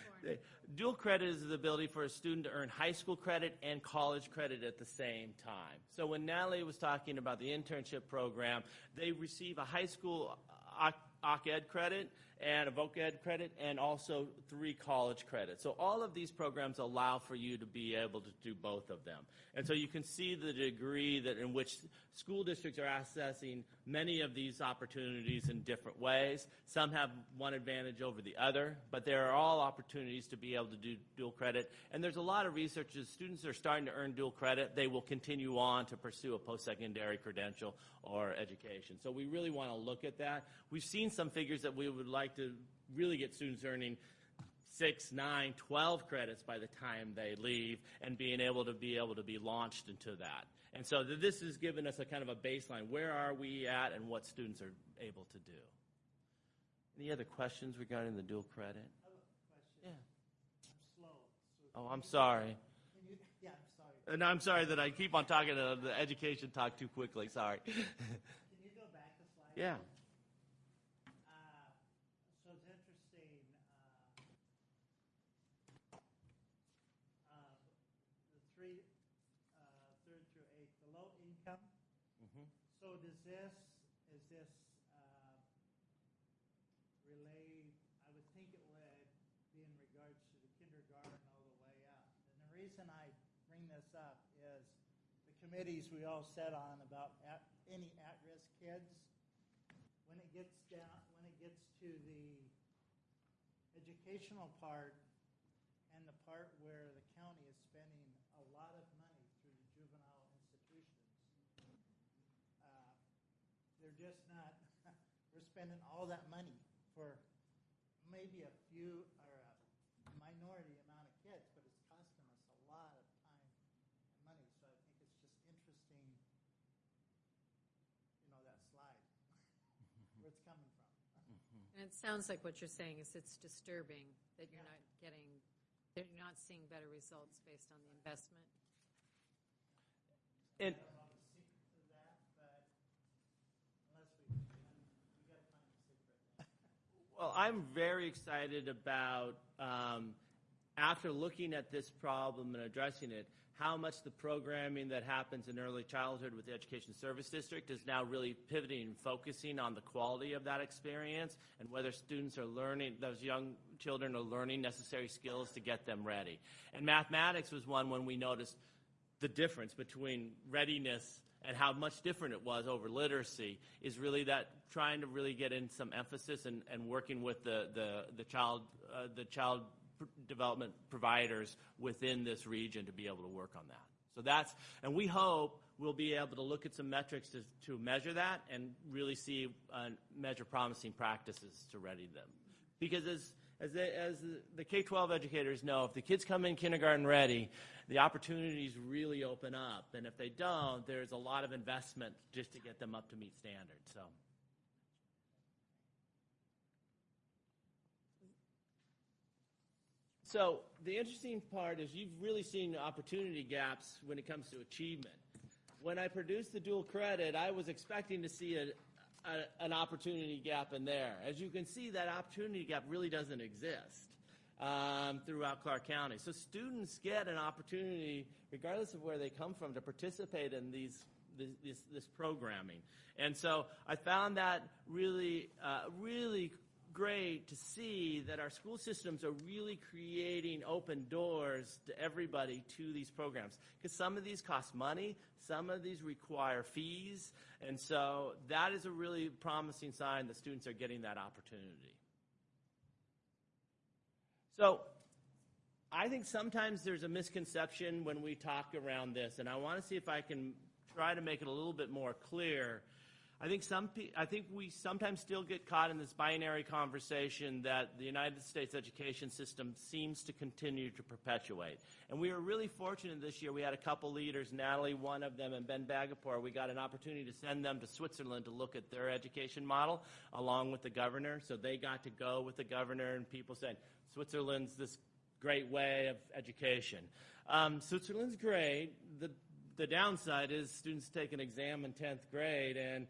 dual credit is the ability for a student to earn high school credit and college credit at the same time. So when Natalie was talking about the internship program, they receive a high school OC-Ed credit and a Voc Ed credit and also 3 college credits. So all of these programs allow for you to be able to do both of them. And so you can see the degree that in which school districts are accessing many of these opportunities in different ways. Some have one advantage over the other, but there are all opportunities to be able to do dual credit. And there's a lot of research as students are starting to earn dual credit, they will continue on to pursue a post-secondary credential or education. So we really want to look at that. We've seen some figures that we would like to really get students earning 6, 9, 12 credits by the time they leave and being able to be launched into that. And so this has given us a kind of a baseline. Where are we at and what students are able to do? Any other questions regarding the dual credit? I have a question. Yeah. I'm slow. So Oh, I'm sorry. yeah, I'm sorry. And I'm sorry that I keep on talking to the education talk too quickly. Sorry. Can you go back a slide? Yeah. So it's interesting. The 3, 3rd through 8th, the low income. Mm-hmm. So is this relate? I would think it would be in regards to the kindergarten all the way up. And the reason I bring this up is the committees we all sat on about any at-risk kids. When it gets to the educational part and the part where the county is spending a lot of money through the juvenile institutions, they're just not. We're spending all that money for maybe a few or a minority amount of kids, but it's costing us a lot of time and money. So I think it's just interesting, that slide, where it's coming from. and it sounds like what you're saying is it's disturbing that you're not seeing better results based on the investment. And I don't know the secret to that, but unless we got to find the secret. well, I'm very excited about, after looking at this problem and addressing it, how much the programming that happens in early childhood with the Education Service District is now really pivoting and focusing on the quality of that experience and whether students are learning, those young children are learning necessary skills to get them ready. And mathematics was one when we noticed the difference between readiness and how much different it was over literacy is really that trying to really get in some emphasis and working with the child development providers within this region to be able to work on that. So and we hope we'll be able to look at some metrics to measure that and really see measure promising practices to ready them. Because as the K-12 educators know, if the kids come in kindergarten ready, the opportunities really open up. And if they don't, there's a lot of investment just to get them up to meet standards. So the interesting part is you've really seen opportunity gaps when it comes to achievement. When I produced the dual credit, I was expecting to see an opportunity gap in there. As you can see, that opportunity gap really doesn't exist throughout Clark County. So students get an opportunity, regardless of where they come from, to participate in this programming. And so I found that really great to see that our school systems are really creating open doors to everybody to these programs. Because some of these cost money, some of these require fees, and so that is a really promising sign that students are getting that opportunity. So I think sometimes there's a misconception when we talk around this, and I want to see if I can try to make it a little bit more clear. I think we sometimes still get caught in this binary conversation that the United States education system seems to continue to perpetuate. And we were really fortunate this year. We had a couple leaders, Natalie, one of them, and Ben Bagapore. We got an opportunity to send them to Switzerland to look at their education model along with the governor. So they got to go with the governor, and people said, Switzerland's this great way of education. Switzerland's great. The downside is students take an exam in 10th grade, and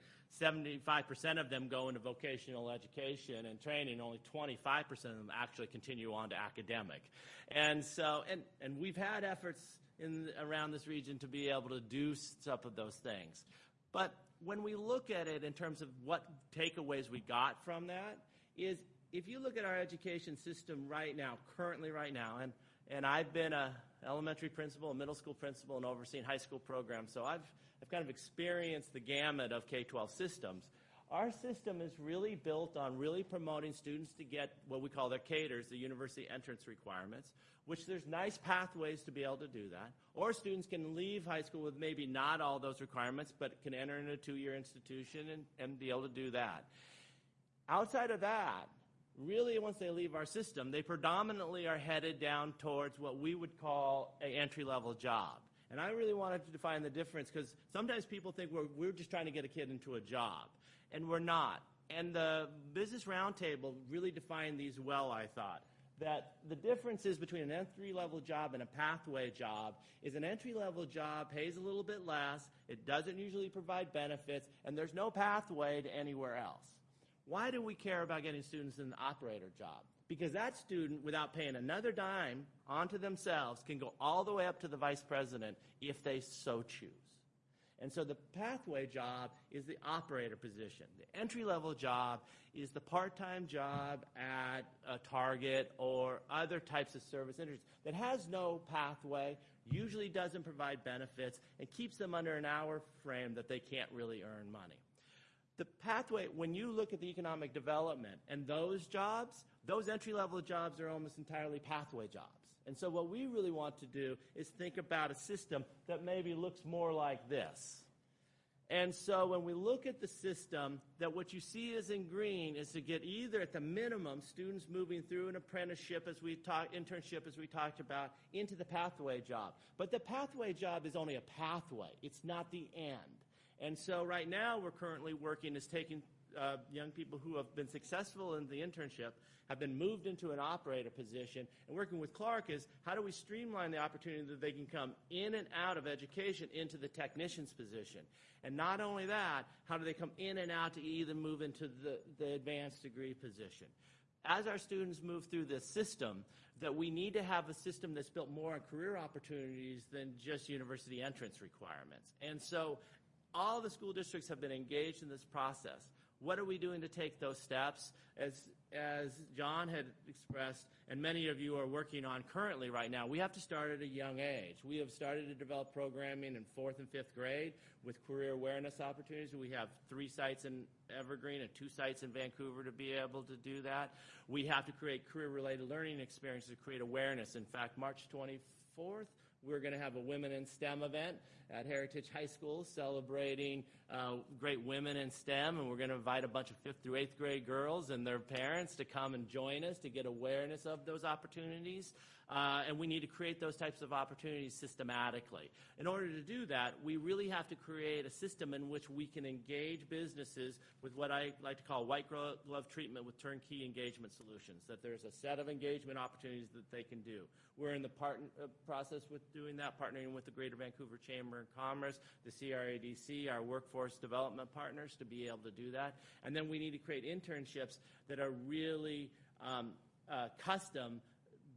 75% of them go into vocational education and training. Only 25% of them actually continue on to academic. And so, and we've had efforts around this region to be able to do some of those things. But when we look at it in terms of what takeaways we got from that, is if you look at our education system right now, currently right now, and I've been a elementary principal, a middle school principal, and overseen high school programs, so I've kind of experienced the gamut of K-12 systems. Our system is really built on really promoting students to get what we call their CATRs, the university entrance requirements, which there's nice pathways to be able to do that. Or students can leave high school with maybe not all those requirements, but can enter in a 2-year institution and be able to do that. Outside of that, really, once they leave our system, they predominantly are headed down towards what we would call an entry-level job. And I really wanted to define the difference because sometimes people think we're just trying to get a kid into a job, and we're not. And the Business Roundtable really defined these well, I thought, that the difference is between an entry-level job and a pathway job is an entry-level job pays a little bit less, it doesn't usually provide benefits, and there's no pathway to anywhere else. Why do we care about getting students in the operator job? Because that student, without paying another dime onto themselves, can go all the way up to the vice president if they so choose. And so the pathway job is the operator position. The entry-level job is the part-time job at a Target or other types of service industries that has no pathway, usually doesn't provide benefits, and keeps them under an hour frame that they can't really earn money. The pathway, when you look at the economic development and those jobs, those entry-level jobs are almost entirely pathway jobs. And so what we really want to do is think about a system that maybe looks more like this. And so when we look at the system, that what you see is in green is to get either at the minimum students moving through an apprenticeship internship as we talked about, into the pathway job. But the pathway job is only a pathway. It's not the end. And so right now we're currently working is taking young people who have been successful in the internship, have been moved into an operator position, and working with Clark is how do we streamline the opportunity that they can come in and out of education into the technician's position. And not only that, how do they come in and out to either move into the advanced degree position. As our students move through this system, that we need to have a system that's built more on career opportunities than just university entrance requirements. And so all the school districts have been engaged in this process. What are we doing to take those steps? As John had expressed, and many of you are working on currently right now, we have to start at a young age. We have started to develop programming in 4th and 5th grade with career awareness opportunities. We have 3 sites in Evergreen and 2 sites in Vancouver to be able to do that. We have to create career-related learning experiences to create awareness. In fact, March 24th, we're going to have a Women in STEM event at Heritage High School celebrating great women in STEM, and we're going to invite a bunch of 5th through 8th grade girls and their parents to come and join us to get awareness of those opportunities. And we need to create those types of opportunities systematically. In order to do that, we really have to create a system in which we can engage businesses with what I like to call white glove treatment with turnkey engagement solutions, that there's a set of engagement opportunities that they can do. We're in the process with doing that, partnering with the Greater Vancouver Chamber of Commerce, the CRADC, our workforce development partners, to be able to do that. And then we need to create internships that are really custom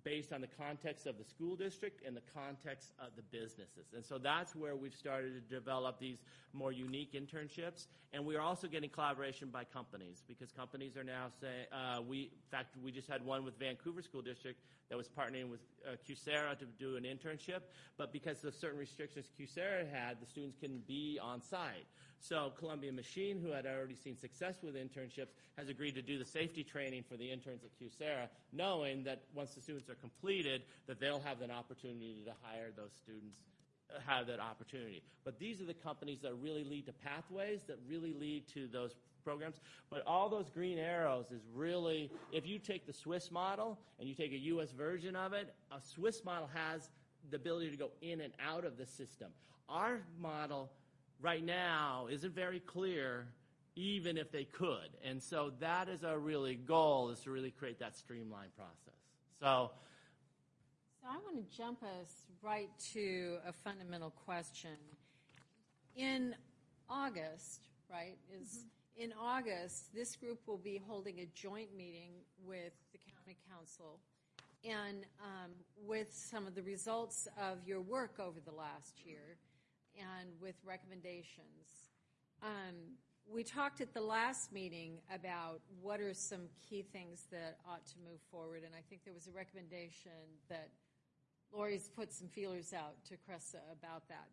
based on the context of the school district and the context of the businesses. And so that's where we've started to develop these more unique internships. And we are also getting collaboration by companies, because companies are now saying, in fact, we just had one with Vancouver School District that was partnering with QSERA to do an internship. But because of certain restrictions QSERA had, the students couldn't be on site. So Columbia Machine, who had already seen success with internships, has agreed to do the safety training for the interns at QSERA, knowing that once the students are completed, that they'll have an opportunity to hire those students, have that opportunity. But these are the companies that really lead to pathways, that really lead to those programs. But all those green arrows is really, if you take the Swiss model and you take a U.S. version of it, a Swiss model has the ability to go in and out of the system. Our model right now isn't very clear, even if they could. And so that is our really goal, is to really create that streamlined process. So I want to jump us right to a fundamental question. In August, right, in August, this group will be holding a joint meeting with the county council and with some of the results of your work over the last year and with recommendations. We talked at the last meeting about what are some key things that ought to move forward, and I think there was a recommendation that Lori's put some feelers out to Cressa about that.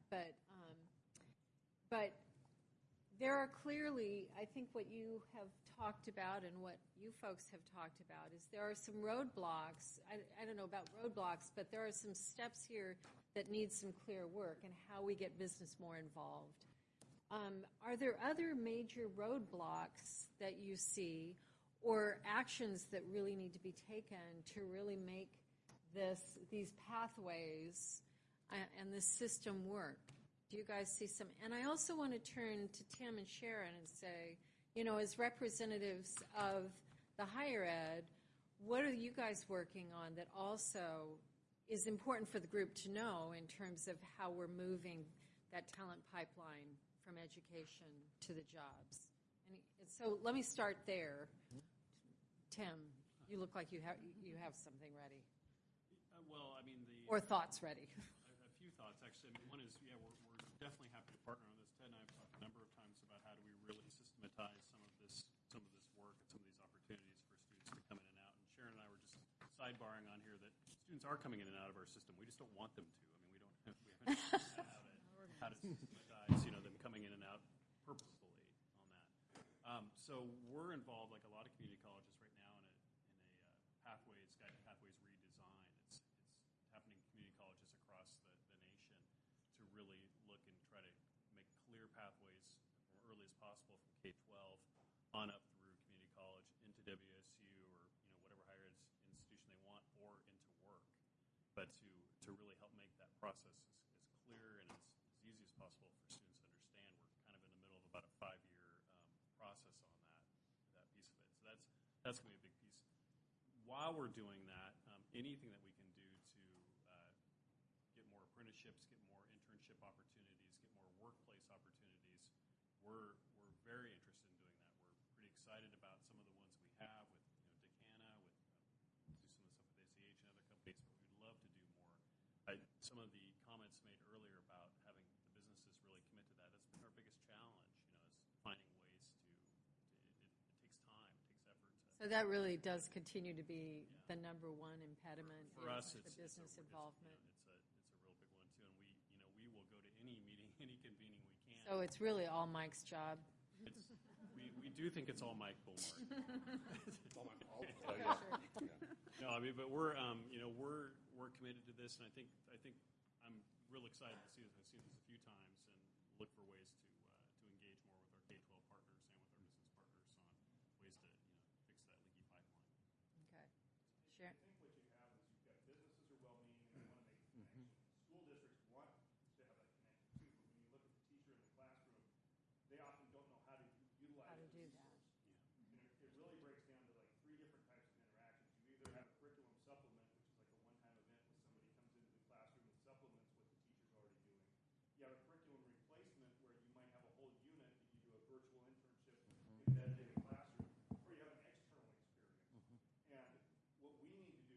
But there are clearly, I think what you have talked about and what you folks have talked about is there are some roadblocks. I don't know about roadblocks, but there are some steps here that need some clear work and how we get business more involved. Are there other major roadblocks that you see or actions that really need to be taken to really make these pathways and this system work? Do you guys see some? And I also want to turn to Tim and Sharon and say, as representatives of the higher ed, what are you guys working on that also is important for the group to know in terms of how we're moving that talent pipeline from education to the jobs? And so let me start there. Tim, you look like you have something ready. Well, I mean, or thoughts ready. A few thoughts, actually. I mean, one is, we're definitely happy to partner on this. Ted and I have talked a number of times about how do we really systematize some of this work and some of these opportunities for students to come in and out. And Sharon and I were just sidebarring on here that students are coming in and out of our system. We just don't want them to. I mean, we haven't figured out how to systematize, them coming in and out purposefully on that. So we're involved, like a lot of community colleges right now, in a pathways redesign. It's happening in community colleges across the nation to really look and try to make clear pathways from early as possible from K-12 on up through community college into WSU or whatever higher ed institution they want, or into work. But to really help make that process as clear and as easy as possible for students to understand. We're kind of in the middle of about a 5-year process on that piece of it. So that's going to be a big piece. While we're doing that, anything that we can do to get more apprenticeships, get more internship opportunities, get more workplace opportunities, we're very interested in doing that. We're pretty excited about some of the ones we have with Decana, with do some of the stuff with ACH and other companies, but we'd love to do more. Some of the comments made earlier about having the businesses really commit to that, that's been our biggest challenge, is finding ways to it takes time, it takes effort. So that really does continue to be the number one impediment for us, the business involvement. It's a real big one too, and we will go to any meeting, any convening we can. So it's really all Mike's job. We do think it's all Mike Bullmark. No, I mean, but we're committed to this, and I think I'm real excited to see this. I've seen this a few times and look for ways to engage more with our K-12 partners and with our business partners on ways to fix that leaky pipeline. Okay. Sure. I think what you have is you've got businesses are well-meaning and they want to make a connection. School districts want to have that connection too, but when you look at the teacher in the classroom, they often don't know how to utilize How to do the that. resource. And it really breaks down to like 3 different types of interactions. You either have a curriculum supplement, which is like a one-time event where somebody comes into the classroom and supplements what the teacher's already doing. You have a curriculum replacement where you might have a whole unit that you do a virtual internship embedded in a classroom, or you have an external experience. And what we need to do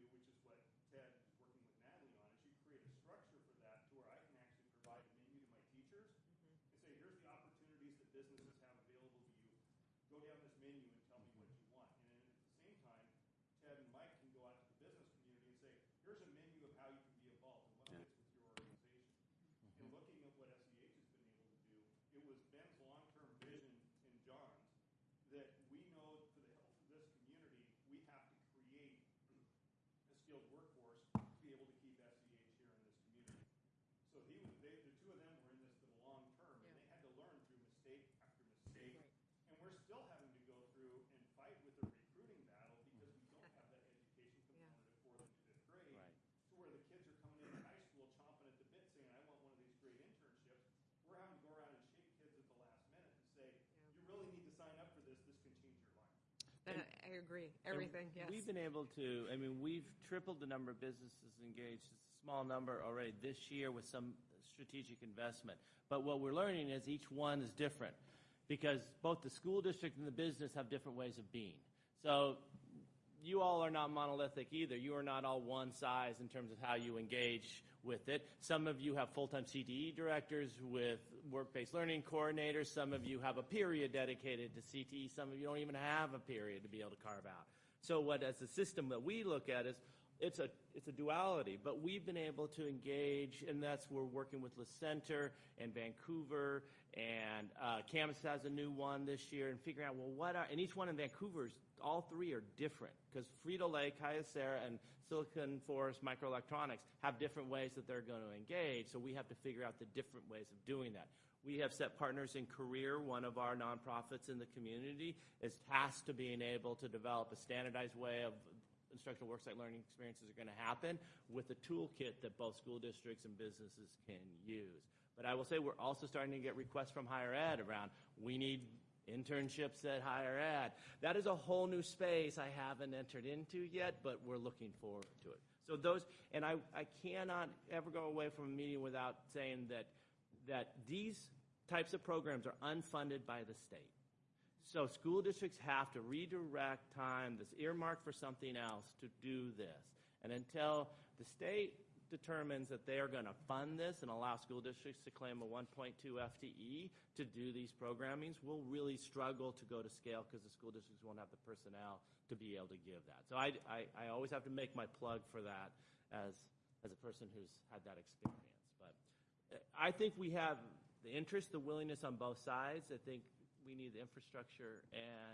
I agree. Everything, yes. We've been able to, we've tripled the number of businesses engaged. It's a small number already this year with some strategic investment. But what we're learning is each one is different because both the school district and the business have different ways of being. So you all are not monolithic either. You are not all one size in terms of how you engage with it. Some of you have full-time CTE directors with work-based learning coordinators. Some of you have a period dedicated to CTE. Some of you don't even have a period to be able to carve out. So what, as a system that we look at is, it's a duality, but we've been able to engage, and that's we're working with Le Center and Vancouver, and Camas has a new one this year, and figuring out, and each one in Vancouver's, all three are different, because Frito-Lay, Kyocera, and Silicon Forest Microelectronics have different ways that they're going to engage, so we have to figure out the different ways of doing that. We have set partners in Career, one of our nonprofits in the community, is tasked to being able to develop a standardized way of instructional worksite learning experiences are going to happen with a toolkit that both school districts and businesses can use. But I will say we're also starting to get requests from higher ed around, we need internships at higher ed. That is a whole new space I haven't entered into yet, but we're looking forward to it. So those, and I cannot ever go away from a meeting without saying that these types of programs are unfunded by the state. So school districts have to redirect time that's earmarked for something else to do this. And until the state determines that they are going to fund this and allow school districts to claim a 1.2 FTE to do these programmings, we'll really struggle to go to scale because the school districts won't have the personnel to be able to give that. So I always have to make my plug for that as a person who's had that experience. But I think we have the interest, the willingness on both sides. I think we need the infrastructure,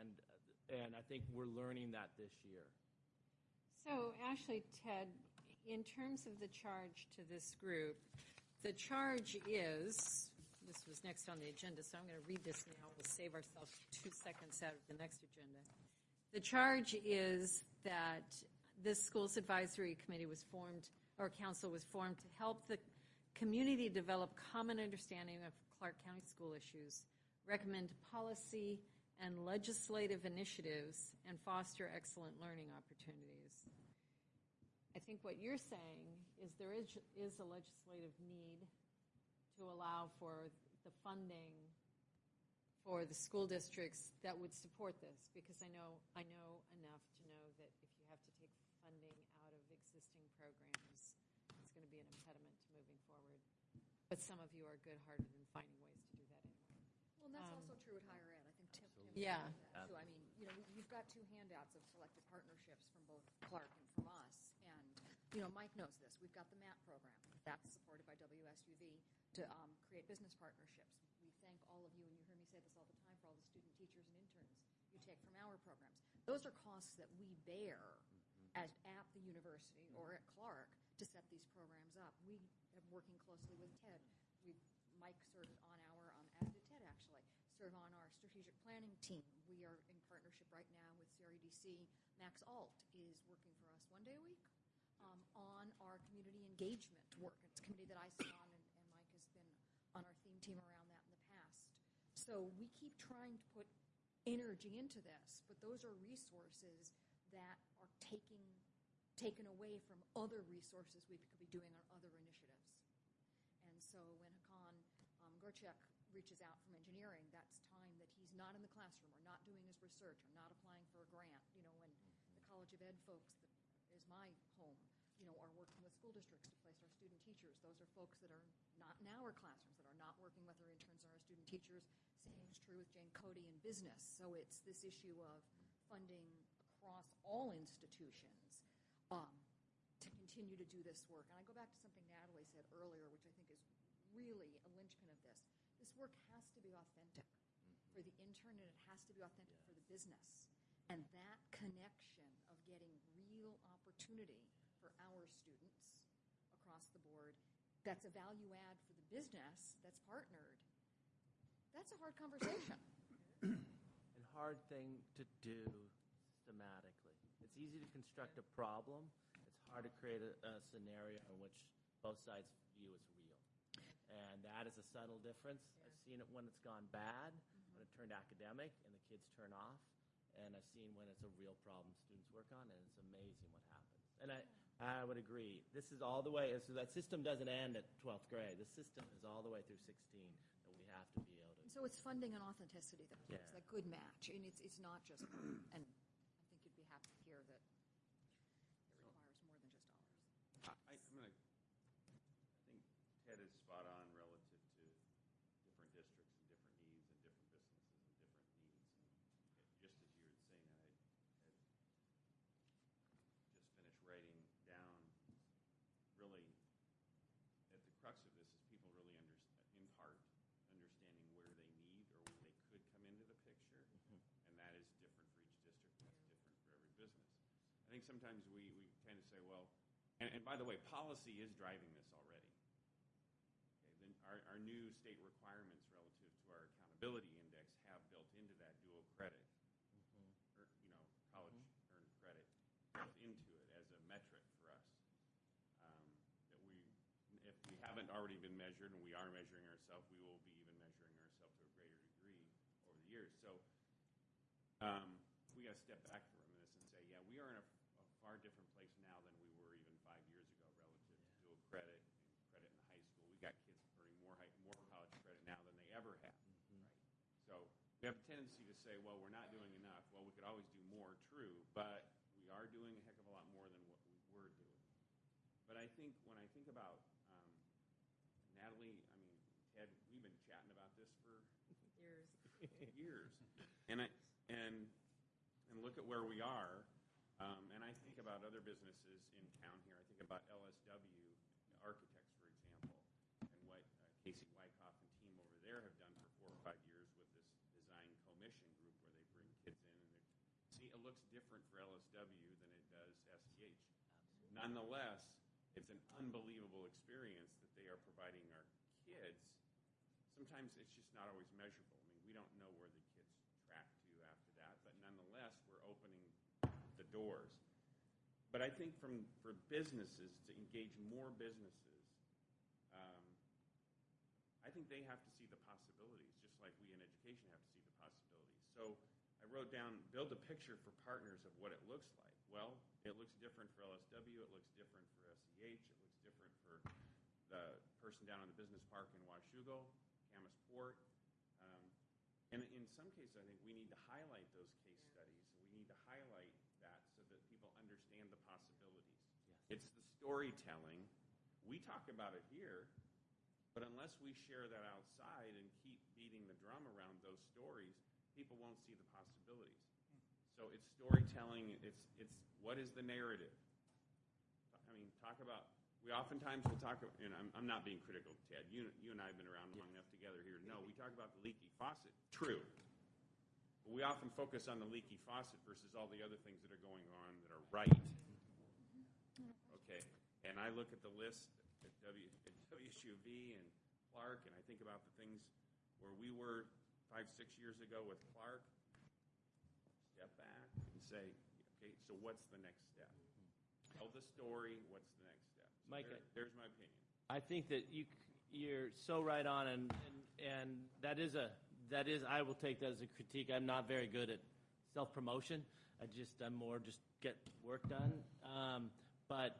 and I think we're learning that this year. So actually, Ted, in terms of the charge to this group, the charge is, this was next on the agenda, so I'm going to read this now. We'll save ourselves 2 seconds out of the next agenda. The charge is that this Schools Advisory Committee was formed, or council was formed, to help the community develop common understanding of Clark County school issues, recommend policy and legislative initiatives, and foster excellent learning opportunities. I think what you're saying is there is a legislative need to allow for the funding for the school districts that would support this, because I know enough to know that if you have to take funding out of existing programs, it's going to be an impediment to moving forward. But some of you are good-hearted in finding ways to do that anyway. Well, and that's also true at higher ed. I think Tim yeah. that too. I mean, you've got two handouts of selected partnerships from both Clark and from us. And, Mike knows this. We've got the MAP program. That's supported by WSUV to create business partnerships. We thank all of you, and you hear me say this all the time, for all the student teachers and interns you take from our programs. Those are costs that we bear at the university or at Clark to set these programs up. We are working closely with TED. Mike served on as did TED actually, serve on our strategic planning team. We are in partnership right now with CREDC. Max Alt is working for us 1 day a week on our community engagement work. It's a committee that I sit on, and Mike has been on our theme team around that in the past. So we keep trying to put energy into this, but those are resources that are taken away from other resources we could be doing on other initiatives. And so when Hakan Gorchak reaches out from engineering, that's time that he's not in the classroom or not doing his research or not applying for a grant. When the College of Ed folks, that is my home, are working with school districts to place our student teachers. Those are folks that are not in our classrooms, that are not working with our interns or our student teachers. Same is true with Jane Cody in business. So it's this issue of funding across all institutions to continue to do this work. And I go back to something Natalie said earlier, which I think is really a linchpin of this. This work has to be authentic for the intern, and it has to be authentic for the business. And that connection of getting real opportunity for our students across the board, that's a value add for the business that's partnered. That's a hard conversation. And hard thing to do systematically. It's easy to construct a problem. It's hard to create a scenario in which both sides view as real. And that is a subtle difference. I've seen it when it's gone bad, when it turned academic and the kids turn off. and I've seen when it's a real problem students work on, and it's amazing what happens. And I would agree. This is all the way, so that system doesn't end at 12th grade. The system is all the way through 16 that we have to be able to. So it's funding and authenticity that plays, Yeah. that good match, and it's not just, and I think you'd be happy to hear that it requires more than just dollars. I think Ted is spot on relative to different districts and different needs and different businesses and different needs. And just as you were saying that, I had just finished writing down really at the crux of this is people really in part understanding where they need or where they could come into the picture, and that is different for each district. That's different for every business. I think sometimes we tend to say, well, and by the way, policy is driving this already. Okay, then our new state requirements relative to our accountability index have built into that dual credit, or, college earned credit built into it as a metric for us. That if we haven't already been measured, and we are measuring ourselves, we will be even measuring ourselves to a greater degree over the years. So we got to step back from this and say, yeah, we are in a far different place now than we were even 5 years ago relative to dual credit and credit in the high school. We got kids earning more college credit now than they ever have. Right? So we have a tendency to say, well, we're not doing enough. Well, we could always do more, true, but we are doing a heck of a lot more than what we were doing. But I think when I think about Natalie, Ted, we've been chatting about this for years. And look at where we are. And I think about other businesses in town here. I think about LSW Architects, for example, and what Casey Wyckoff and team over there have done for 4 or 5 years with this design commission group where they bring kids in. And see, it looks different for LSW than it does SDH. Nonetheless, it's an unbelievable experience that they are providing our kids. Sometimes it's just not always measurable. We don't know where the kids track to after that, but nonetheless, we're opening the doors. But I think for businesses to engage more businesses, I think they have to see the possibilities, just like we in education have to see the possibilities. So I wrote down, build a picture for partners of what it looks like. Well, it looks different for LSW, it looks different for SEH, it looks different for the person down in the business park in Washougal, Camas Port. And in some cases, I think we need to highlight those case studies. We need to highlight that so that people understand the possibilities. Yes. It's the storytelling. We talk about it here, but unless we share that outside and keep beating the drum around those stories, people won't see the possibilities. So it's storytelling. It's what is the narrative? Talk about. We oftentimes will talk. And I'm not being critical, Ted. You and I have been around long enough together here to know we talk about the leaky faucet. True. But we often focus on the leaky faucet versus all the other things that are going on that are right. Okay. And I look at the list at WSUV and Clark, and I think about the things where we were 5-6 years ago with Clark. Step back and say, okay, so what's the next step? Tell the story. What's the next step? So Mike, there's my opinion. I think that you're so right on, and that is I will take that as a critique. I'm not very good at self-promotion. I'm more just get work done. But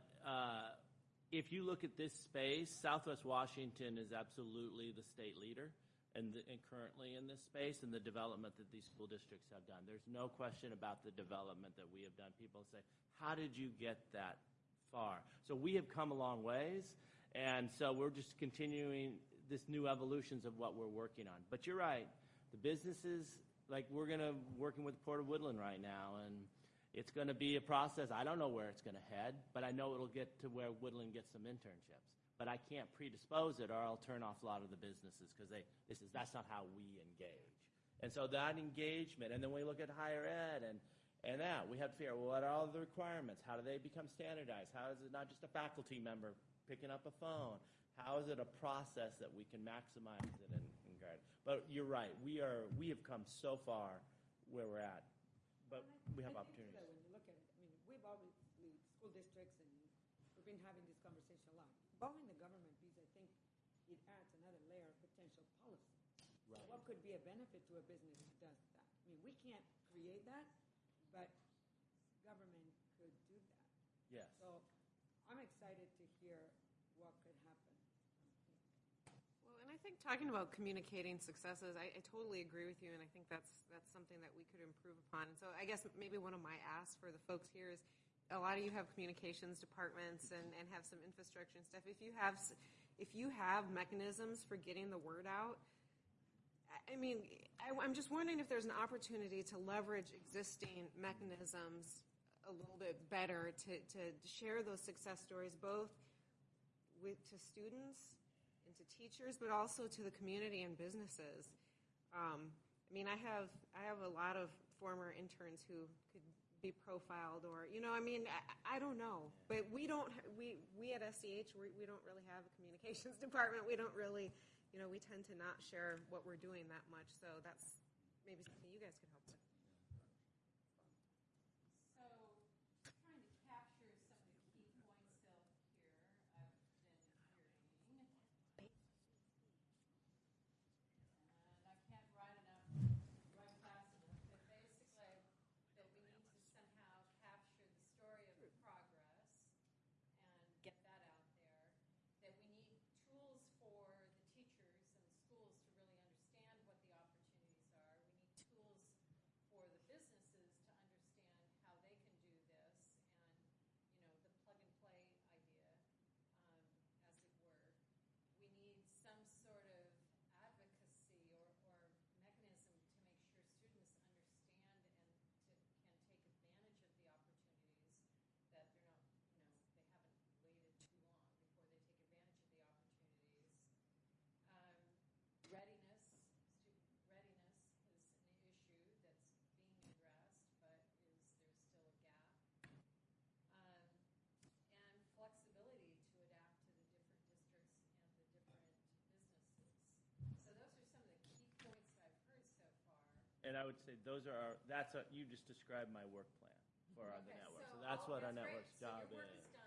if you look at this space, Southwest Washington is absolutely the state leader and currently in this space and the development that these school districts have done. There's no question about the development that we have done. People say, how did you get that far? So we have come a long ways, and so we're just continuing this new evolutions of what we're working on. But you're right. The businesses, like we're working with Port of Woodland right now, and it's going to be a process. I don't know where it's going to head, but I know it'll get to where Woodland gets some internships. But I can't predispose it, or I'll turn off a lot of the businesses because that's not how we engage. And so that engagement, and then we look at higher ed and that we have to figure out, well, what are all the requirements? How do they become standardized? How is it not just a faculty member picking up a phone? How is it a process that we can maximize it and guide? But you're right. We have come so far where we're at, but we have opportunities. When you look at it, we've obviously school districts, and we've been having this conversation a lot. Involving the government piece, I think it adds another layer of potential policy. Right. What could be a benefit to a business that does that? We can't create that, but government could do that. Yes. So I'm excited to hear what could happen. Well, and I think talking about communicating successes, I totally agree with you, and I think that's something that we could improve upon. And so I guess maybe one of my asks for the folks here is, a lot of you have communications departments and have some infrastructure and stuff. If you have mechanisms for getting the word out, I mean, I'm just wondering if there's an opportunity to leverage existing mechanisms a little bit better to share those success stories, both to students and to teachers, but also to the community and businesses. I mean, I have a lot of former interns who could be profiled, or I don't know, but we at SCH we don't really have a communications department. We don't really, we tend to not share what we're doing that much. So that's maybe something you guys could help with. So, trying to capture some of the key points still here I've been hearing. And I can't write fast enough, but basically that we need to somehow capture the story of the progress and get that out there. That we need tools for the teachers and the schools to really understand what the opportunities are. We need tools for the businesses to understand how they can do this, and the plug and play idea, as it were. We need some sort of advocacy or mechanism to make sure students understand and can take advantage of the opportunities, that they're not, they haven't waited too long before they take advantage of the opportunities. Readiness, student readiness is an issue that's being addressed, but there's still a gap. And flexibility to adapt to the different districts and the different businesses. So those are some of the key points that I've heard so far. And I would say you just described my work plan for the network. So that's what our network's job so your is. work is done.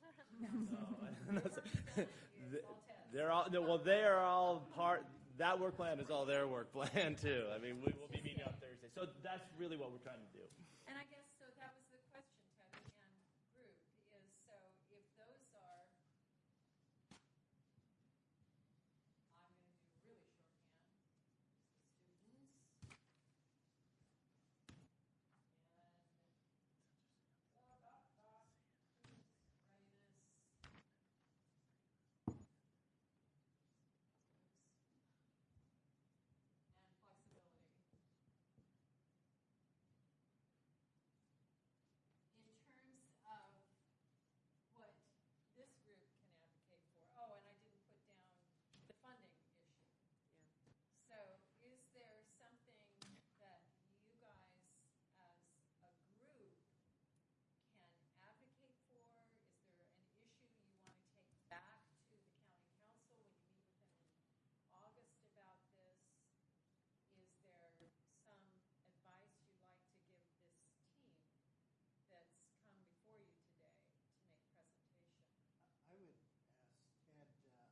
They are all part. That work plan is all their work plan too. I mean, we will be meeting on Thursday, so that's really what we're trying to do. And I guess so. That was the question, Ted and group. Is so if those are, I'm going to do really shorthand. The students and and flexibility. In terms of what this group can advocate for, and I didn't put down the funding issue. Yeah. So is there something that you guys as a group can advocate for? Is there an issue you want to take back to the county council when you meet with them in August about this? Is there some advice you'd like to give this team that's come before you today to make presentation? I would ask Ted,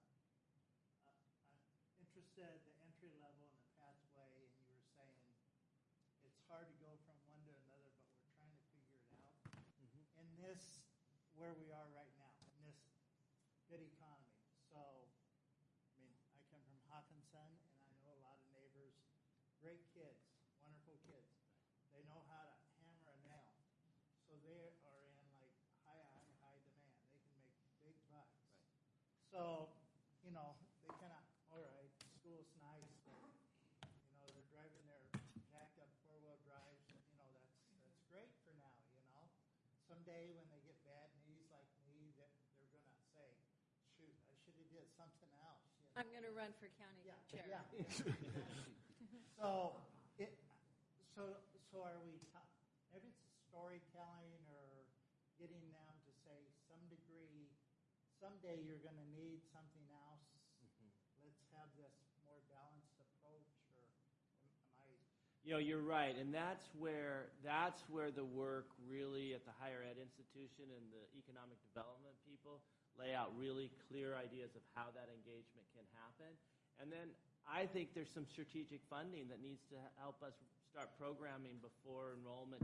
I'm interested at the entry level and the pathway, and you were saying it's hard to go from one to another, but we're trying to figure it out. In this, where we are right now, in this good economy. So, I mean, I come from Hawkinson, and I know a lot of neighbors, great kids, wonderful kids. They know how to hammer a nail. So they are in like high demand. They can make big bucks. Right. So, they kind of, all right, school's nice, but, they're driving their jacked up four-wheel drives. That's great for now, Someday when they get bad knees like me, they're going to say, shoot, I should have did something else. I'm going to run for county chair. Yeah. So are we, maybe it's storytelling or getting them to say some degree, someday you're going to need something else. Let's have this more balanced approach, or am I? You're right, and that's where the work really at the higher ed institution and the economic development people lay out really clear ideas of how that engagement can happen. And then I think there's some strategic funding that needs to help us start programming before enrollment takes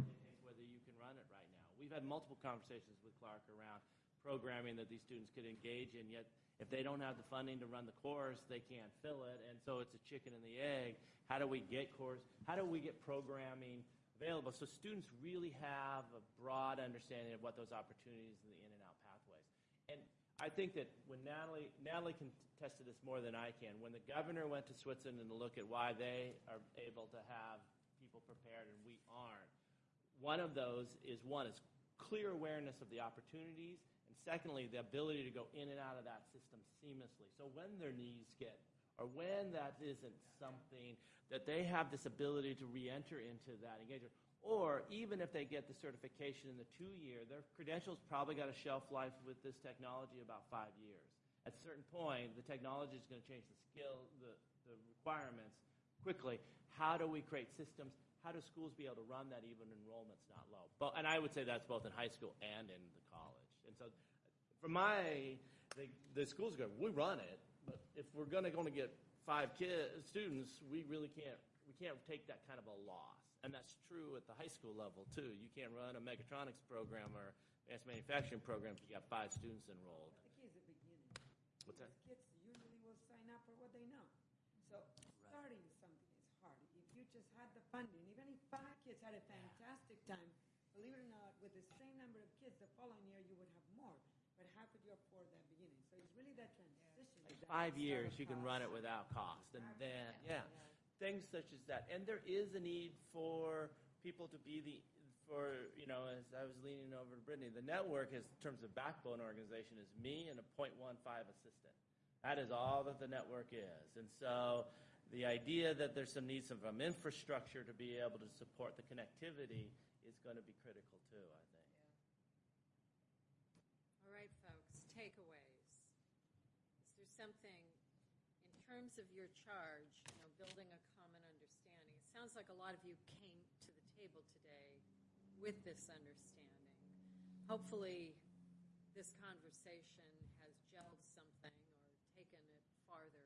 whether you can run it right now. We've had multiple conversations with Clark around programming that these students could engage in, yet if they don't have the funding to run the course, they can't fill it, and so it's a chicken and the egg. How do we get programming available so students really have a broad understanding of what those opportunities and the in and out pathways? And I think that when Natalie can attest to this more than I can, when the governor went to Switzerland to look at why they are able to have people prepared and we aren't, one of those is clear awareness of the opportunities, and secondly, the ability to go in and out of that system seamlessly. So when their needs get, or when that isn't something, that they have this ability to re-enter into that engagement. Or even if they get the certification in the 2-year, their credentials probably got a shelf life with this technology about 5 years. At a certain point, the technology is going to change the requirements quickly. How do we create systems? How do schools be able to run that even enrollment's not low? And I would say that's both in high school and in the college. And so from the schools go, we run it, but if we're going to get 5 students, we can't take that kind of a loss. And that's true at the high school level, too. You can't run a mechatronics program or advanced manufacturing program if you got 5 students enrolled. The key is the beginning. What's that? Kids usually will sign up for what they know. So starting something is hard. If you just had the funding, even if 5 kids had a fantastic time, believe it or not, with the same number of kids the following year, you would have more. But how could you afford that beginning? So it's really that transition. Like 5 years, you can run it without cost. And then, things such as that. And there is a need for people to be as I was leaning over to Brittany, the network is, in terms of backbone organization, is me and a 0.15 assistant. That is all that the network is. And so the idea that there's some need some infrastructure to be able to support the connectivity is going to be critical too, I think. All right, folks, takeaways. Is there something in terms of your charge, building a common understanding? It sounds like a lot of you came to the table today with this understanding. Hopefully, this conversation has gelled something or taken it farther.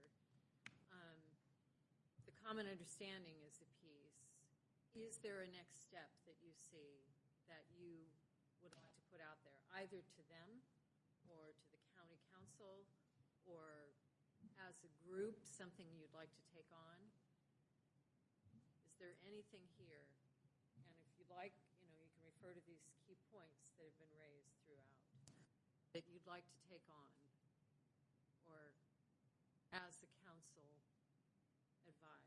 The common understanding is the piece. Is there a next step that you see that you would like to put out there, either to them or to the county council, or as a group, something you'd like to take on? Is there anything here? And if you'd like, you can refer to these key points that have been raised throughout that you'd like to take on, or as the council advise.